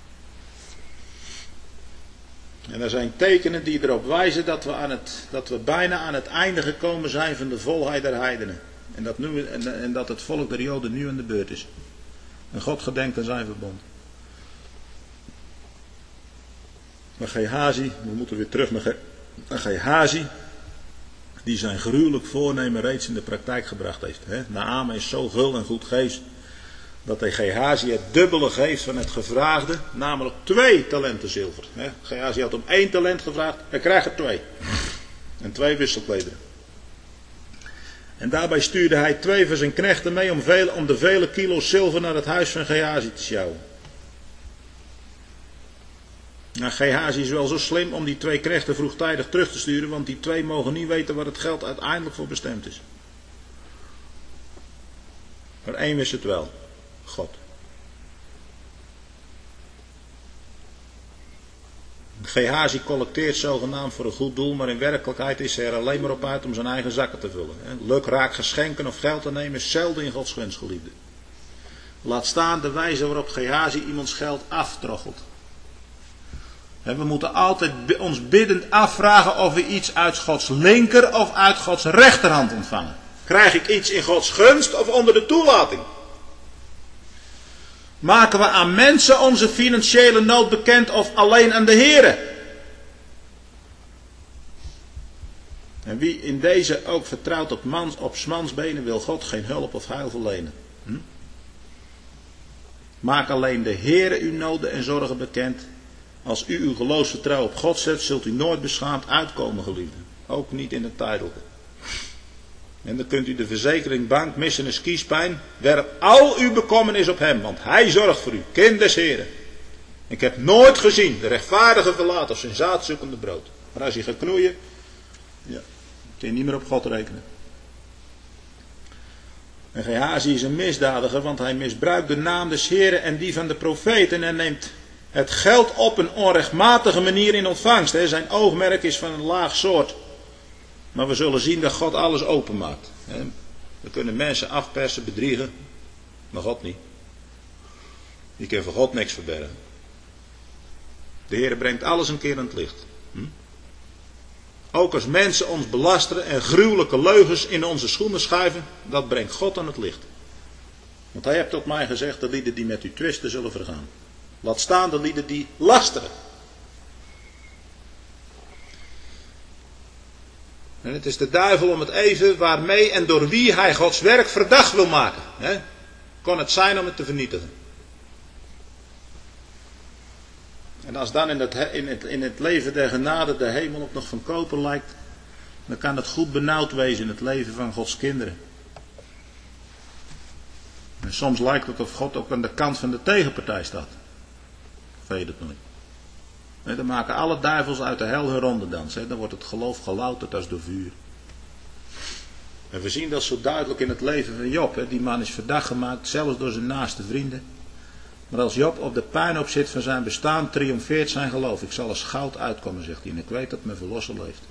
En er zijn tekenen die erop wijzen dat we, aan het, dat we bijna aan het einde gekomen zijn van de volheid der heidenen. En dat, nu, en, en dat het volk der Joden nu aan de beurt is. En God gedenkt aan zijn verbond. Maar Gehazi, we moeten weer terug naar, Ge, naar Gehazi, die zijn gruwelijk voornemen reeds in de praktijk gebracht heeft. He? Naaman is zo gul en goed geest, dat hij Gehazi het dubbele geeft van het gevraagde, namelijk twee talenten zilver. He? Gehazi had om één talent gevraagd, hij krijgt er twee. En twee wisselklederen. En daarbij stuurde hij twee van zijn knechten mee om, veel, om de vele kilo's zilver naar het huis van Gehazi te sjouwen. Nou, Gehazi is wel zo slim om die twee knechten vroegtijdig terug te sturen, want die twee mogen niet weten waar het geld uiteindelijk voor bestemd is. Maar één wist het wel, God. Gehazi collecteert zogenaamd voor een goed doel, maar in werkelijkheid is hij er alleen maar op uit om zijn eigen zakken te vullen. Lukraak geschenken of geld te nemen is zelden in Gods gunst, geliefde. Laat staan de wijze waarop Gehazi iemands geld aftroggelt. We moeten altijd ons biddend afvragen of we iets uit Gods linker of uit Gods rechterhand ontvangen. Krijg ik iets in Gods gunst of onder de toelating? Maken we aan mensen onze financiële nood bekend of alleen aan de Here? En wie in deze ook vertrouwt op, mans, op 's mans benen, wil God geen hulp of heil verlenen. Hm? Maak alleen de Here uw noden en zorgen bekend. Als u uw geloofsvertrouwen op God zet, zult u nooit beschaamd uitkomen, geliefde. Ook niet in het tijdelijke. En dan kunt u de verzekering, bank, missen en kiespijn. Werp al uw bekommernis op hem, want hij zorgt voor u, kind des Heren. Ik heb nooit gezien de rechtvaardige verlaten of zijn zaadzoekende brood. Maar als hij gaat knoeien, ja, kun je niet meer op God rekenen. En Gehazi is een misdadiger, want hij misbruikt de naam des Heren en die van de profeten en neemt het geld op een onrechtmatige manier in ontvangst. Hè. Zijn oogmerk is van een laag soort. Maar we zullen zien dat God alles openmaakt. Hè. We kunnen mensen afpersen, bedriegen. Maar God niet. Je kan voor God niks verbergen. De Heer brengt alles een keer aan het licht. Hm? Ook als mensen ons belasteren en gruwelijke leugens in onze schoenen schuiven, dat brengt God aan het licht. Want hij heeft tot mij gezegd, de lieden die met u twisten zullen vergaan. Laat staan de lieden die lasteren. En het is de duivel om het even waarmee en door wie hij Gods werk verdacht wil maken. He? Kon het zijn om het te vernietigen. En als dan in het, in, het, in het leven der genade de hemel op nog van koper lijkt, dan kan het goed benauwd wezen in het leven van Gods kinderen. En soms lijkt het of God ook aan de kant van de tegenpartij staat. Weet het nooit. Nee, dan maken alle duivels uit de hel hun rondedans. Dan wordt het geloof gelouterd als door vuur. En we zien dat zo duidelijk in het leven van Job. Hè. Die man is verdacht gemaakt, zelfs door zijn naaste vrienden. Maar als Job op de puinhoop zit van zijn bestaan, triomfeert zijn geloof. Ik zal als goud uitkomen, zegt hij. En ik weet dat mijn verlosser leeft.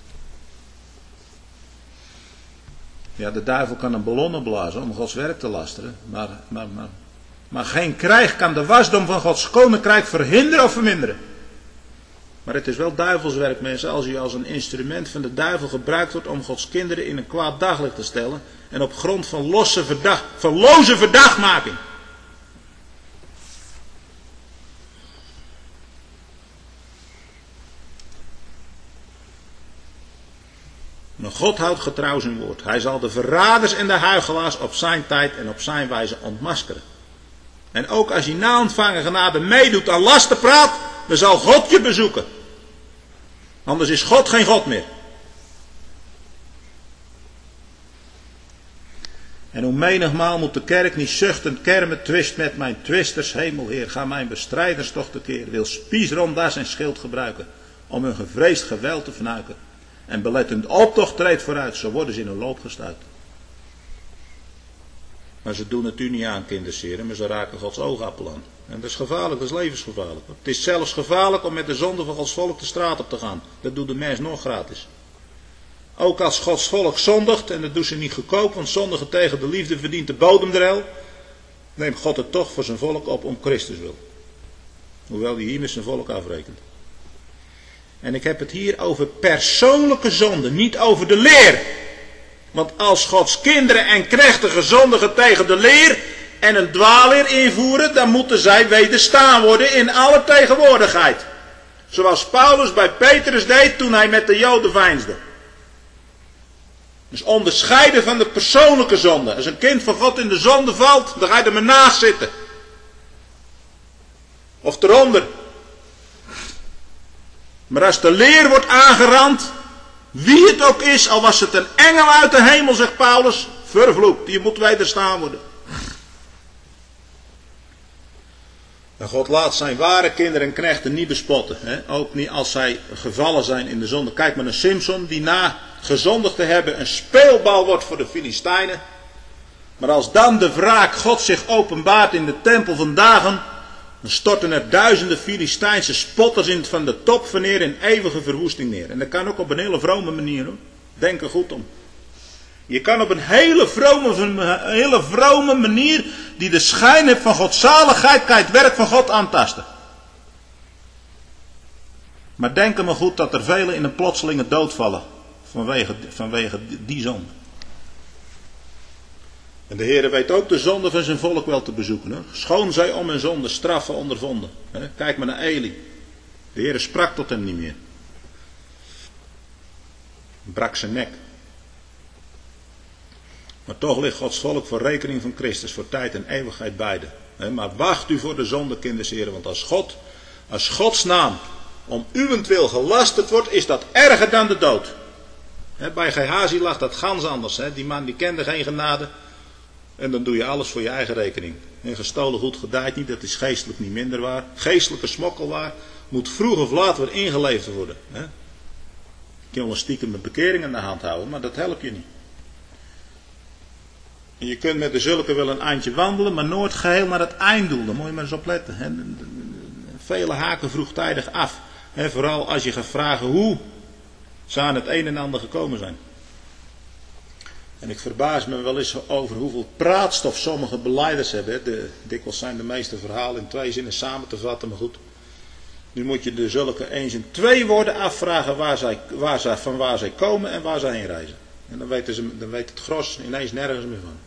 Ja, de duivel kan een ballonnen blazen om Gods werk te lasteren. Maar, maar, maar, maar geen krijg kan de wasdom van Gods koninkrijk verhinderen of verminderen. Maar het is wel duivelswerk, mensen, als u als een instrument van de duivel gebruikt wordt om Gods kinderen in een kwaad daglicht te stellen. En op grond van, losse verdacht, van loze verdachtmaking. Maar God houdt getrouw zijn woord. Hij zal de verraders en de huichelaars op zijn tijd en op zijn wijze ontmaskeren. En ook als je na ontvangen genade meedoet aan lastenpraat, dan zal God je bezoeken. Anders is God geen God meer. En hoe menigmaal moet de kerk niet zuchtend kermen, twist met mijn twisters, hemelheer, ga mijn bestrijders toch tekeer, wil spiesrom daar zijn schild gebruiken, om hun gevreesd geweld te vernuiken. En belettend optocht treedt vooruit, zo worden ze in hun loop gestuit. Maar ze doen het u niet aan, kindersheren, maar ze raken Gods oogappel aan. En dat is gevaarlijk, dat is levensgevaarlijk. Het is zelfs gevaarlijk om met de zonde van Gods volk de straat op te gaan. Dat doet de mens nog gratis. Ook als Gods volk zondigt, en dat doen ze niet goedkoop, want zondigen tegen de liefde verdient de bodemdrel, neemt God het toch voor zijn volk op om Christus wil. Hoewel hij hier met zijn volk afrekent. En ik heb het hier over persoonlijke zonde, niet over de leer. Want als Gods kinderen en knechten zondigen tegen de leer en een dwaalleer invoeren, dan moeten zij wederstaan worden in alle tegenwoordigheid. Zoals Paulus bij Petrus deed toen hij met de Joden veinsde. Dus onderscheiden van de persoonlijke zonde. Als een kind van God in de zonde valt, dan ga je er maar naast zitten. Of eronder. Maar als de leer wordt aangerand, wie het ook is, al was het een engel uit de hemel, zegt Paulus, vervloekt, die moet wederstaan worden. En God laat zijn ware kinderen en knechten niet bespotten. Hè? Ook niet als zij gevallen zijn in de zonde. Kijk maar naar Simson, die na gezondigd te hebben een speelbal wordt voor de Filistijnen. Maar als dan de wraak God zich openbaart in de tempel van Dagon, dan storten er duizenden Filistijnse spotters in van de top van neer in eeuwige verwoesting neer. En dat kan ook op een hele vrome manier, hoor. Denk er goed om. Je kan op een hele vrome, een hele vrome manier, die de schijn heeft van godzaligheid, kan je het werk van God aantasten. Maar denk er maar goed dat er velen in een plotselinge dood vallen, vanwege, vanwege die zonde. En de Heere weet ook de zonde van zijn volk wel te bezoeken. Hoor. Schoon zij om hun zonde straffen ondervonden. Kijk maar naar Eli. De Heere sprak tot hem niet meer. Brak zijn nek. Maar toch ligt Gods volk voor rekening van Christus, voor tijd en eeuwigheid beide. Maar wacht u voor de zonde, kindersheren, want als God, als Gods naam om uwentwil gelasterd wordt, is dat erger dan de dood. Bij Gehazi lag dat gans anders. Die man die kende geen genade. En dan doe je alles voor je eigen rekening. En gestolen goed gedijt niet, dat is geestelijk niet minder waar. Geestelijke smokkelwaar moet vroeg of laat weer ingeleverd worden. Je kan wel stiekem met bekering in de hand houden, maar dat helpt je niet. En je kunt met de zulke wel een eindje wandelen, maar nooit geheel naar het einddoel. Daar moet je maar eens op letten. He. Vele haken vroegtijdig af. He, vooral als je gaat vragen hoe ze aan het een en ander gekomen zijn. En ik verbaas me wel eens over hoeveel praatstof sommige belijders hebben. De, dikwijls zijn de meeste verhalen in twee zinnen samen te vatten, maar goed. Nu moet je de zulke eens in twee woorden afvragen waar zij, waar zij, van waar zij komen en waar zij heen reizen. En dan, weten ze, dan weet het gros ineens nergens meer van.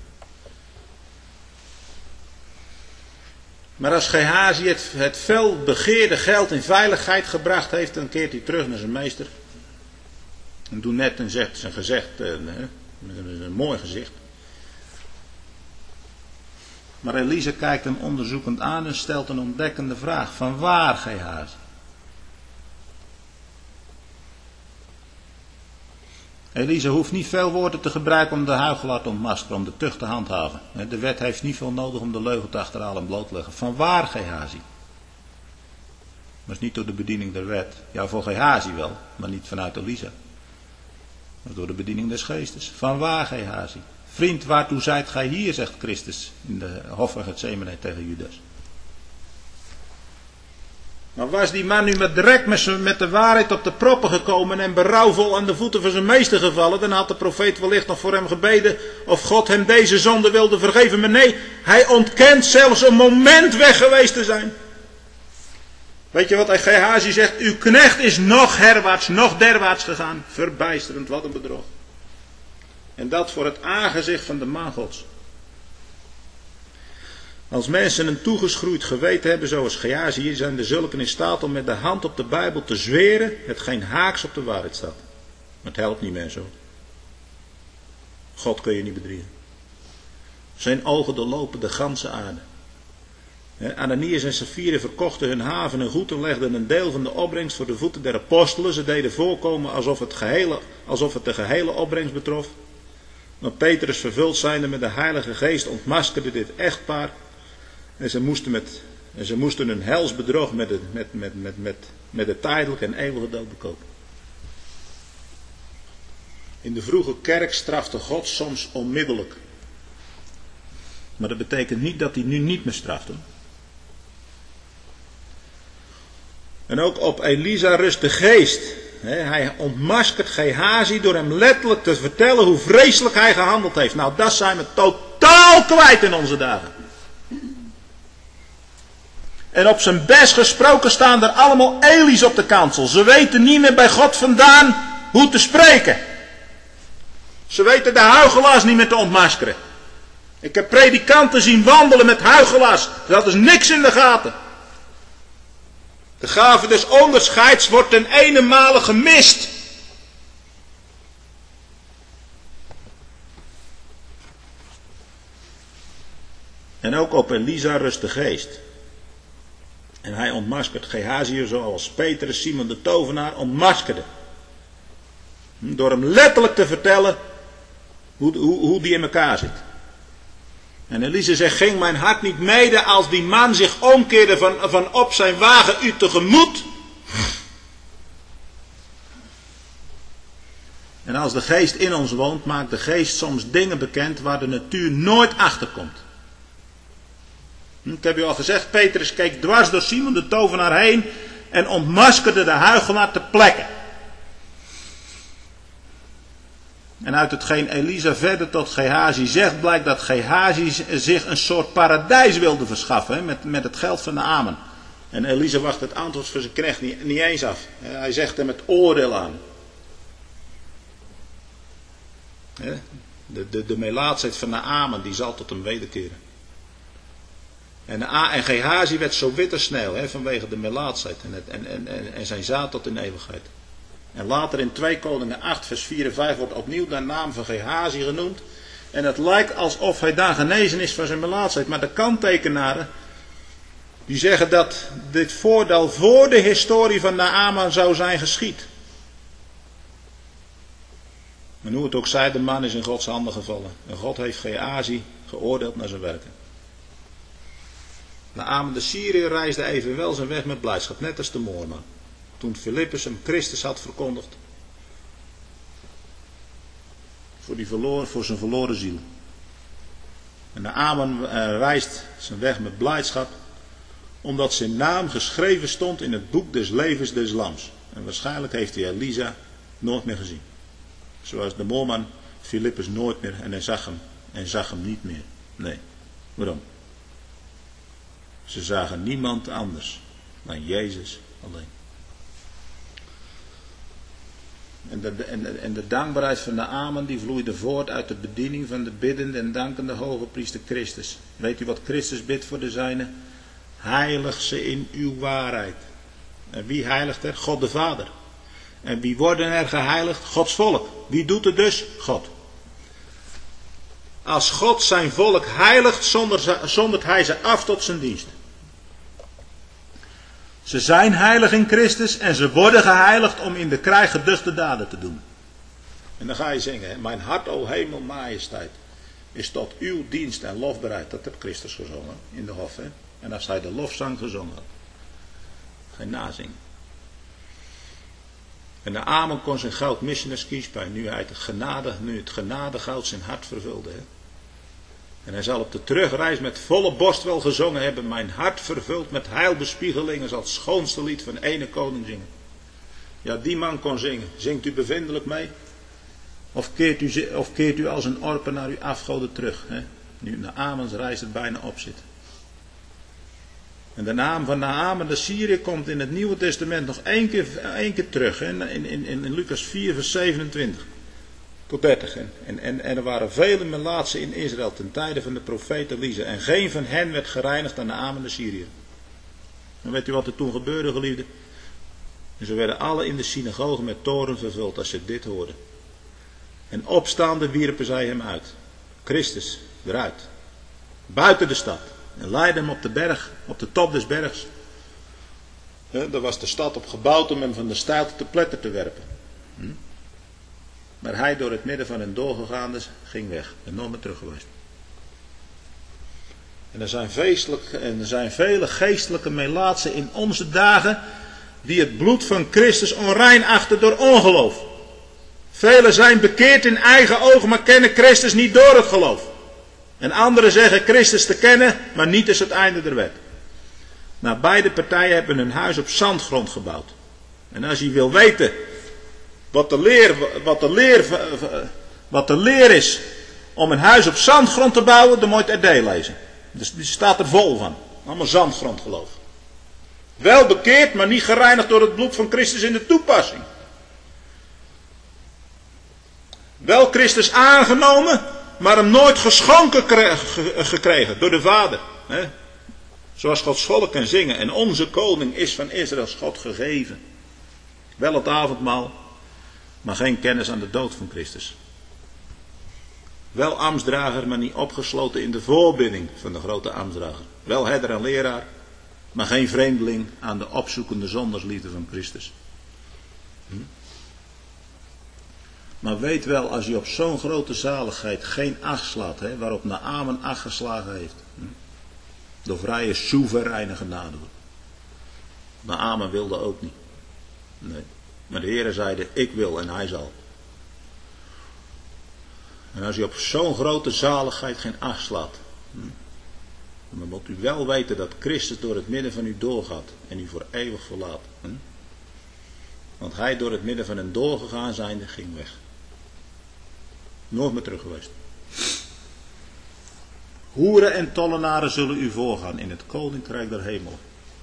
Maar als Gehazi het, het fel begeerde geld in veiligheid gebracht heeft, dan keert hij terug naar zijn meester. En doet net en zegt zijn gezegd, eh, met een, een mooi gezicht. Maar Elise kijkt hem onderzoekend aan en stelt een ontdekkende vraag. Van waar, Gehazi? Elise hoeft niet veel woorden te gebruiken om de huichelaar te ontmaskeren, om de tucht te handhaven. De wet heeft niet veel nodig om de leugen te achterhalen en bloot te leggen. Van waar, Gehazi? Maar is niet door de bediening der wet. Ja, voor Gehazi wel, maar niet vanuit Elise. Maar door de bediening des geestes. Van waar, Gehazi? Vriend, waartoe zijt gij hier, zegt Christus in de hof van Gethsemane tegen Judas. Maar was die man nu met direct met de waarheid op de proppen gekomen en berouwvol aan de voeten van zijn meester gevallen, dan had de profeet wellicht nog voor hem gebeden of God hem deze zonde wilde vergeven. Maar nee, hij ontkent zelfs een moment weg geweest te zijn. Weet je wat Gehazi zegt? Uw knecht is nog herwaarts, nog derwaarts gegaan. Verbijsterend, wat een bedrog. En dat voor het aangezicht van de man Gods. Als mensen een toegeschroeid geweten hebben zoals Gehazi, zijn de zulken in staat om met de hand op de Bijbel te zweren, hetgeen haaks op de waarheid staat. Maar het helpt niet meer zo. God kun je niet bedriegen. Zijn ogen doorlopen de ganse aarde. Ananias en Sapphira verkochten hun haven en goed en legden een deel van de opbrengst voor de voeten der apostelen. Ze deden voorkomen alsof het, gehele, alsof het de gehele opbrengst betrof. Maar Petrus, vervuld zijnde met de Heilige Geest, ontmaskerde dit echtpaar. En ze moesten, met, en ze moesten hun helsbedrog met de, met, met, met, met, met de tijdelijke en eeuwige dood bekopen. In de vroege kerk strafte God soms onmiddellijk. Maar dat betekent niet dat hij nu niet meer straft. Hoor. En ook op Elisa rust de geest. Hij ontmaskert Gehazi door hem letterlijk te vertellen hoe vreselijk hij gehandeld heeft. Nou, dat zijn we totaal kwijt in onze dagen. En op zijn best gesproken staan er allemaal Eli's op de kansel. Ze weten niet meer bij God vandaan hoe te spreken. Ze weten de huichelaars niet meer te ontmaskeren. Ik heb predikanten zien wandelen met huichelaars. Dat is niks in de gaten. De gave des onderscheids wordt ten ene male gemist. En ook op Elisa rust de geest. En hij ontmaskert Gehazi zoals Petrus, Simon de tovenaar, ontmaskerde. Door hem letterlijk te vertellen hoe, hoe, hoe die in elkaar zit. En Elisa zegt, ging mijn hart niet mede als die man zich omkeerde van, van op zijn wagen u tegemoet? En als de geest in ons woont, maakt de geest soms dingen bekend waar de natuur nooit achter komt. Ik heb u al gezegd, Petrus keek dwars door Simon de tovenaar heen en ontmaskerde de huichelaar ter plekke. En uit hetgeen Elisa verder tot Gehazi zegt, blijkt dat Gehazi zich een soort paradijs wilde verschaffen, hè, met, met het geld van de Amen. En Elisa wacht het antwoord voor zijn knecht niet, niet eens af. Hij zegt hem het oordeel aan. De, de, de melaatsheid van de Amen, die zal tot hem wederkeren. En, de A, en Gehazi werd zo wit als sneeuw, hè, vanwege de melaatsheid en, het, en, en, en, en zijn zaad tot in eeuwigheid. En later in twee Koningen acht vers vier en vijf wordt opnieuw de naam van Gehazi genoemd. En het lijkt alsof hij daar genezen is van zijn melaatsheid. Maar de kanttekenaren, die zeggen dat dit voordeel voor de historie van Naaman zou zijn geschied. Maar hoe het ook zij, de man is in Gods handen gevallen. En God heeft Gehazi geoordeeld naar zijn werken. Naaman de Syriër reisde evenwel zijn weg met blijdschap, net als de moorman. Toen Filippus hem Christus had verkondigd. Voor, die verloren, voor zijn verloren ziel. En Naaman uh, reist zijn weg met blijdschap. Omdat zijn naam geschreven stond in het boek des levens des lams. En waarschijnlijk heeft hij Elisa nooit meer gezien. Zoals de moorman Filippus nooit meer. En hij zag hem. En zag hem niet meer. Nee. Waarom? Ze zagen niemand anders dan Jezus alleen. En de, en, en de dankbaarheid van de Amen die vloeide voort uit de bediening van de biddende en dankende hoge priester Christus. Weet u wat Christus bidt voor de zijnen? Heilig ze in uw waarheid. En wie heiligt er? God de Vader. En wie worden er geheiligd? Gods volk. Wie doet het dus? God. Als God zijn volk heiligt, zondert hij ze af tot zijn dienst. Ze zijn heilig in Christus en ze worden geheiligd om in de krijg geduchte daden te doen. En dan ga je zingen, hè? Mijn hart, o hemel, majesteit, is tot uw dienst en lof bereid. Dat heeft Christus gezongen in de hof. Hè? En als hij de lofzang gezongen had, geen nazingen. En de Amen kon zijn goud missen als kiespijn, nu hij het genade, nu het genadegoud zijn hart vervulde. Hè? En hij zal op de terugreis met volle borst wel gezongen hebben. Mijn hart vervuld met heilbespiegelingen zal het schoonste lied van ene koning zingen. Ja, die man kon zingen. Zingt u bevindelijk mee? Of keert u, of keert u als een orpen naar uw afgoden terug? Hè? Nu Naamans reis er bijna op zit. En de naam van Naaman de Syriër komt in het Nieuwe Testament nog één keer, één keer terug. Hè? In, in, in, in Lucas vier vers zevenentwintig. Tot dertig. En, en, en er waren vele melaatsen in Israël ten tijde van de profeet Elisa. En geen van hen werd gereinigd aan Naaman de Syriër. En weet u wat er toen gebeurde, geliefden? En ze werden alle in de synagoge met toren vervuld als ze dit hoorden. En opstaande wierpen zij hem uit. Christus eruit. Buiten de stad. en leidde hem op de berg, op de top des bergs. He, daar was de stad op gebouwd om hem van de steilte te pletter te werpen. Hm? Maar hij door het midden van hen doorgegaan is, ging weg en nooit meer terug geweest. En er zijn, feestelijk, en er zijn vele geestelijke melaatsen in onze dagen die het bloed van Christus onrein achten door ongeloof. Velen zijn bekeerd in eigen ogen, maar kennen Christus niet door het geloof. En anderen zeggen Christus te kennen, maar niet is het einde der wet. Nou, beide partijen hebben hun huis op zandgrond gebouwd. En als je wil weten wat de leer, wat de leer, wat de leer is om een huis op zandgrond te bouwen, dan moet je het R D lezen. Dus die staat er vol van. Allemaal zandgrondgeloof. Wel bekeerd, maar niet gereinigd door het bloed van Christus in de toepassing. Wel Christus aangenomen, maar hem nooit geschonken gekregen door de Vader. He? Zoals Gods volk kan zingen. En onze koning is van Israëls God gegeven. Wel het avondmaal, maar geen kennis aan de dood van Christus. Wel ambtsdrager, maar niet opgesloten in de voorbidding van de grote ambtsdrager. Wel herder en leraar, maar geen vreemdeling aan de opzoekende zondersliefde van Christus. Hm? Maar weet wel, als je op zo'n grote zaligheid geen acht slaat, hè, waarop Naaman acht geslagen heeft. Hm? Door vrije soevereine genade. Naaman wilde ook niet. Nee. Maar de Heere zeide, ik wil en hij zal. En als je op zo'n grote zaligheid geen acht slaat, hm, dan moet u wel weten dat Christus door het midden van u doorgaat en u voor eeuwig verlaat. Hm? Want hij door het midden van hen doorgegaan zijnde ging weg. Nooit meer terug geweest. Hoeren en tollenaren zullen u voorgaan in het koninkrijk der hemelen.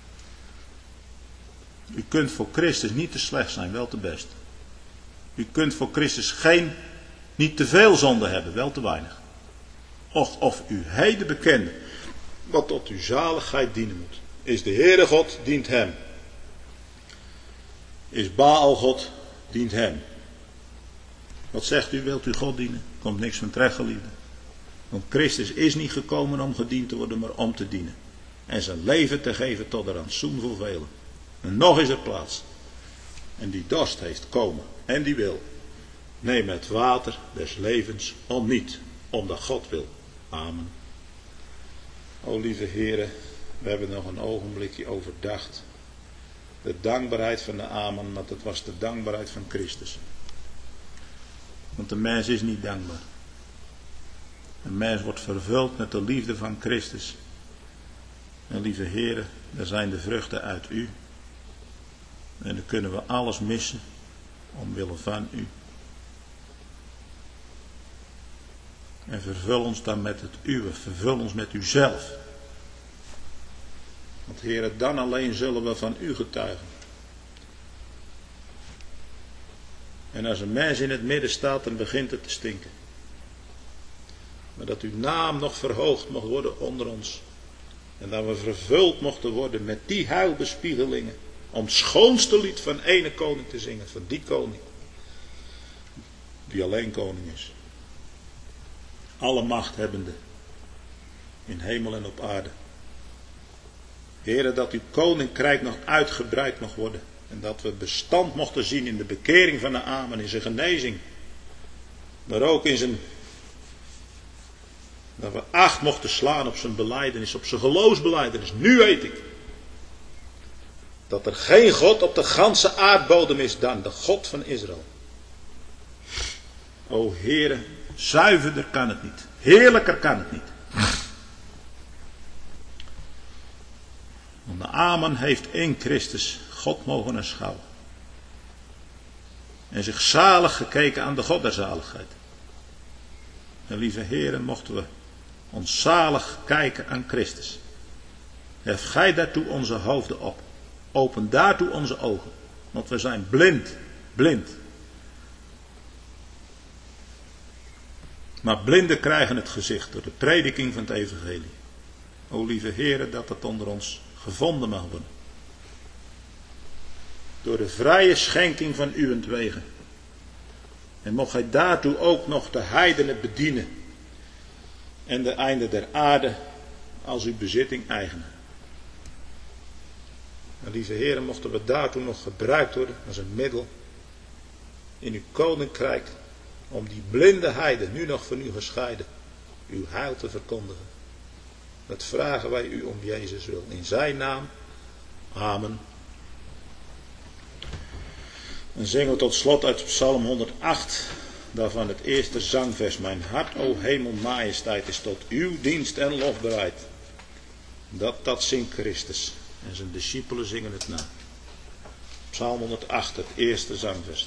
U kunt voor Christus niet te slecht zijn, wel te best. U kunt voor Christus geen, niet te veel zonde hebben, wel te weinig. Of, of u heden bekende, wat tot uw zaligheid dienen moet. Is de Heere God, dient hem. Is Baal God, dient hem. Wat zegt u, wilt u God dienen? Komt niks van terecht, geliefde. Want Christus is niet gekomen om gediend te worden, maar om te dienen. En zijn leven te geven tot een rantsoen voor velen. En nog is er plaats. En die dorst heeft komen. En die wil. Neem het water des levens om niet. Omdat God wil. Amen. O lieve heren. We hebben nog een ogenblikje overdacht. De dankbaarheid van de Amen. Maar dat was de dankbaarheid van Christus. Want de mens is niet dankbaar. Een mens wordt vervuld met de liefde van Christus. En lieve heren, daar zijn de vruchten uit u. En dan kunnen we alles missen omwille van u. En vervul ons dan met het uwe. Vervul ons met uzelf. Want heren, dan alleen zullen we van u getuigen. En als een mens in het midden staat, dan begint het te stinken. Maar dat uw naam nog verhoogd mocht worden onder ons. En dat we vervuld mochten worden met die heilbespiegelingen. Om het schoonste lied van ene koning te zingen. Van die koning. Die alleen koning is. Alle macht hebbende. In hemel en op aarde. Heere, dat uw koninkrijk nog uitgebreid mag worden. En dat we bestand mochten zien in de bekering van de Amen. In zijn genezing. Maar ook in zijn... Dat we acht mochten slaan op zijn belijdenis. Op zijn geloofsbelijdenis. Nu weet ik. Dat er geen God op de ganse aardbodem is dan de God van Israël. O Heere, zuiverder kan het niet. Heerlijker kan het niet. Want de Amen heeft in Christus God mogen aanschouwen. En zich zalig gekeken aan de God der zaligheid. En lieve heren, mochten we ons zalig kijken aan Christus. Hef gij daartoe onze hoofden op. Open daartoe onze ogen. Want we zijn blind. Blind. Maar blinden krijgen het gezicht door de prediking van het evangelie. O lieve heren, dat het onder ons gevonden mag worden. Door de vrije schenking van uwentwege. En mocht gij daartoe ook nog de heidenen bedienen. En de einde der aarde als uw bezitting eigenen. En lieve heren, mochten we daartoe nog gebruikt worden als een middel in uw koninkrijk, om die blinde heiden, nu nog van u gescheiden, uw heil te verkondigen. Dat vragen wij u om Jezus wil. In zijn naam. Amen. Dan zingen we tot slot uit Psalm honderd-acht, daarvan het eerste zangvers. Mijn hart, o hemel, majesteit, is tot uw dienst en lof bereid. Dat, dat zingt Christus. En zijn discipelen zingen het na. Psalm honderd-acht, het eerste zangvers.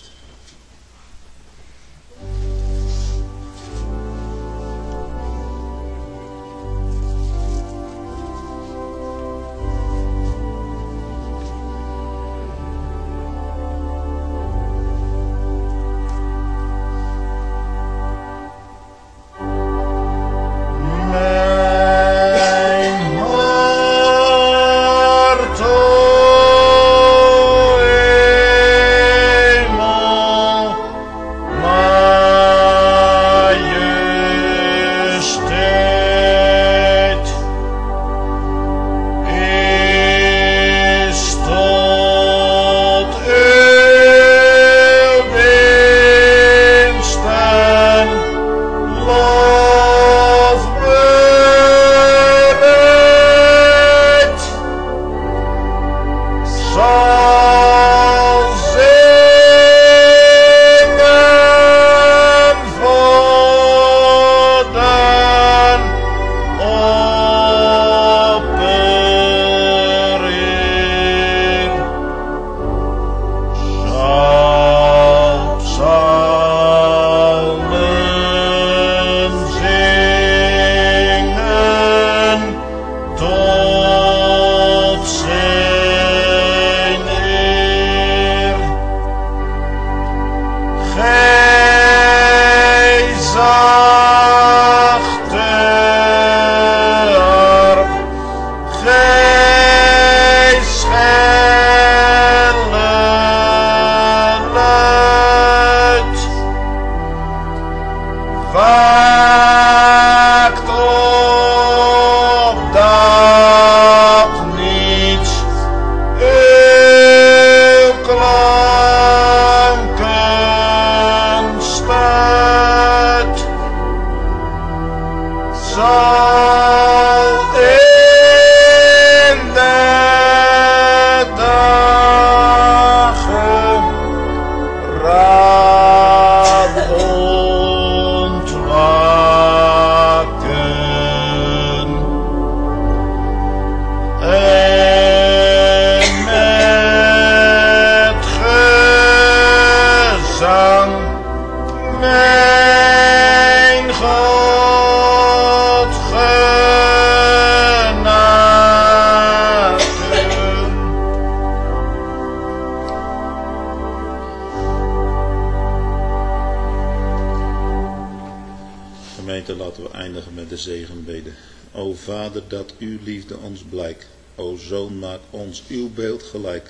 Laten we eindigen met de zegenbede. O Vader, dat uw liefde ons blijkt. O Zoon, maak ons uw beeld gelijk.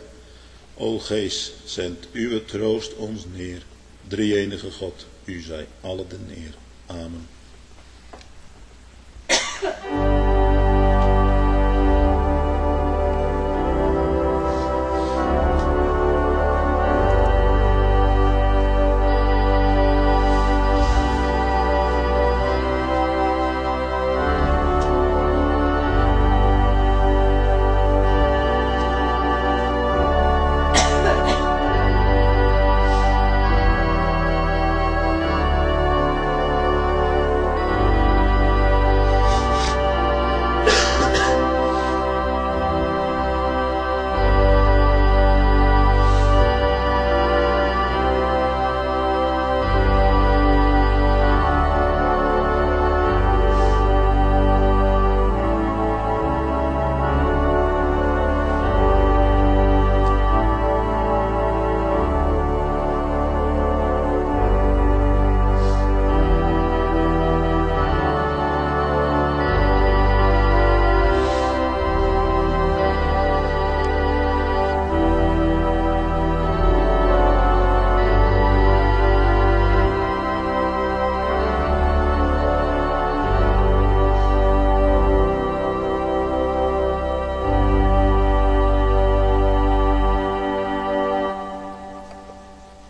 O Geest, zend uw troost ons neer. Drie-enige God, u zij alle de eer. Amen.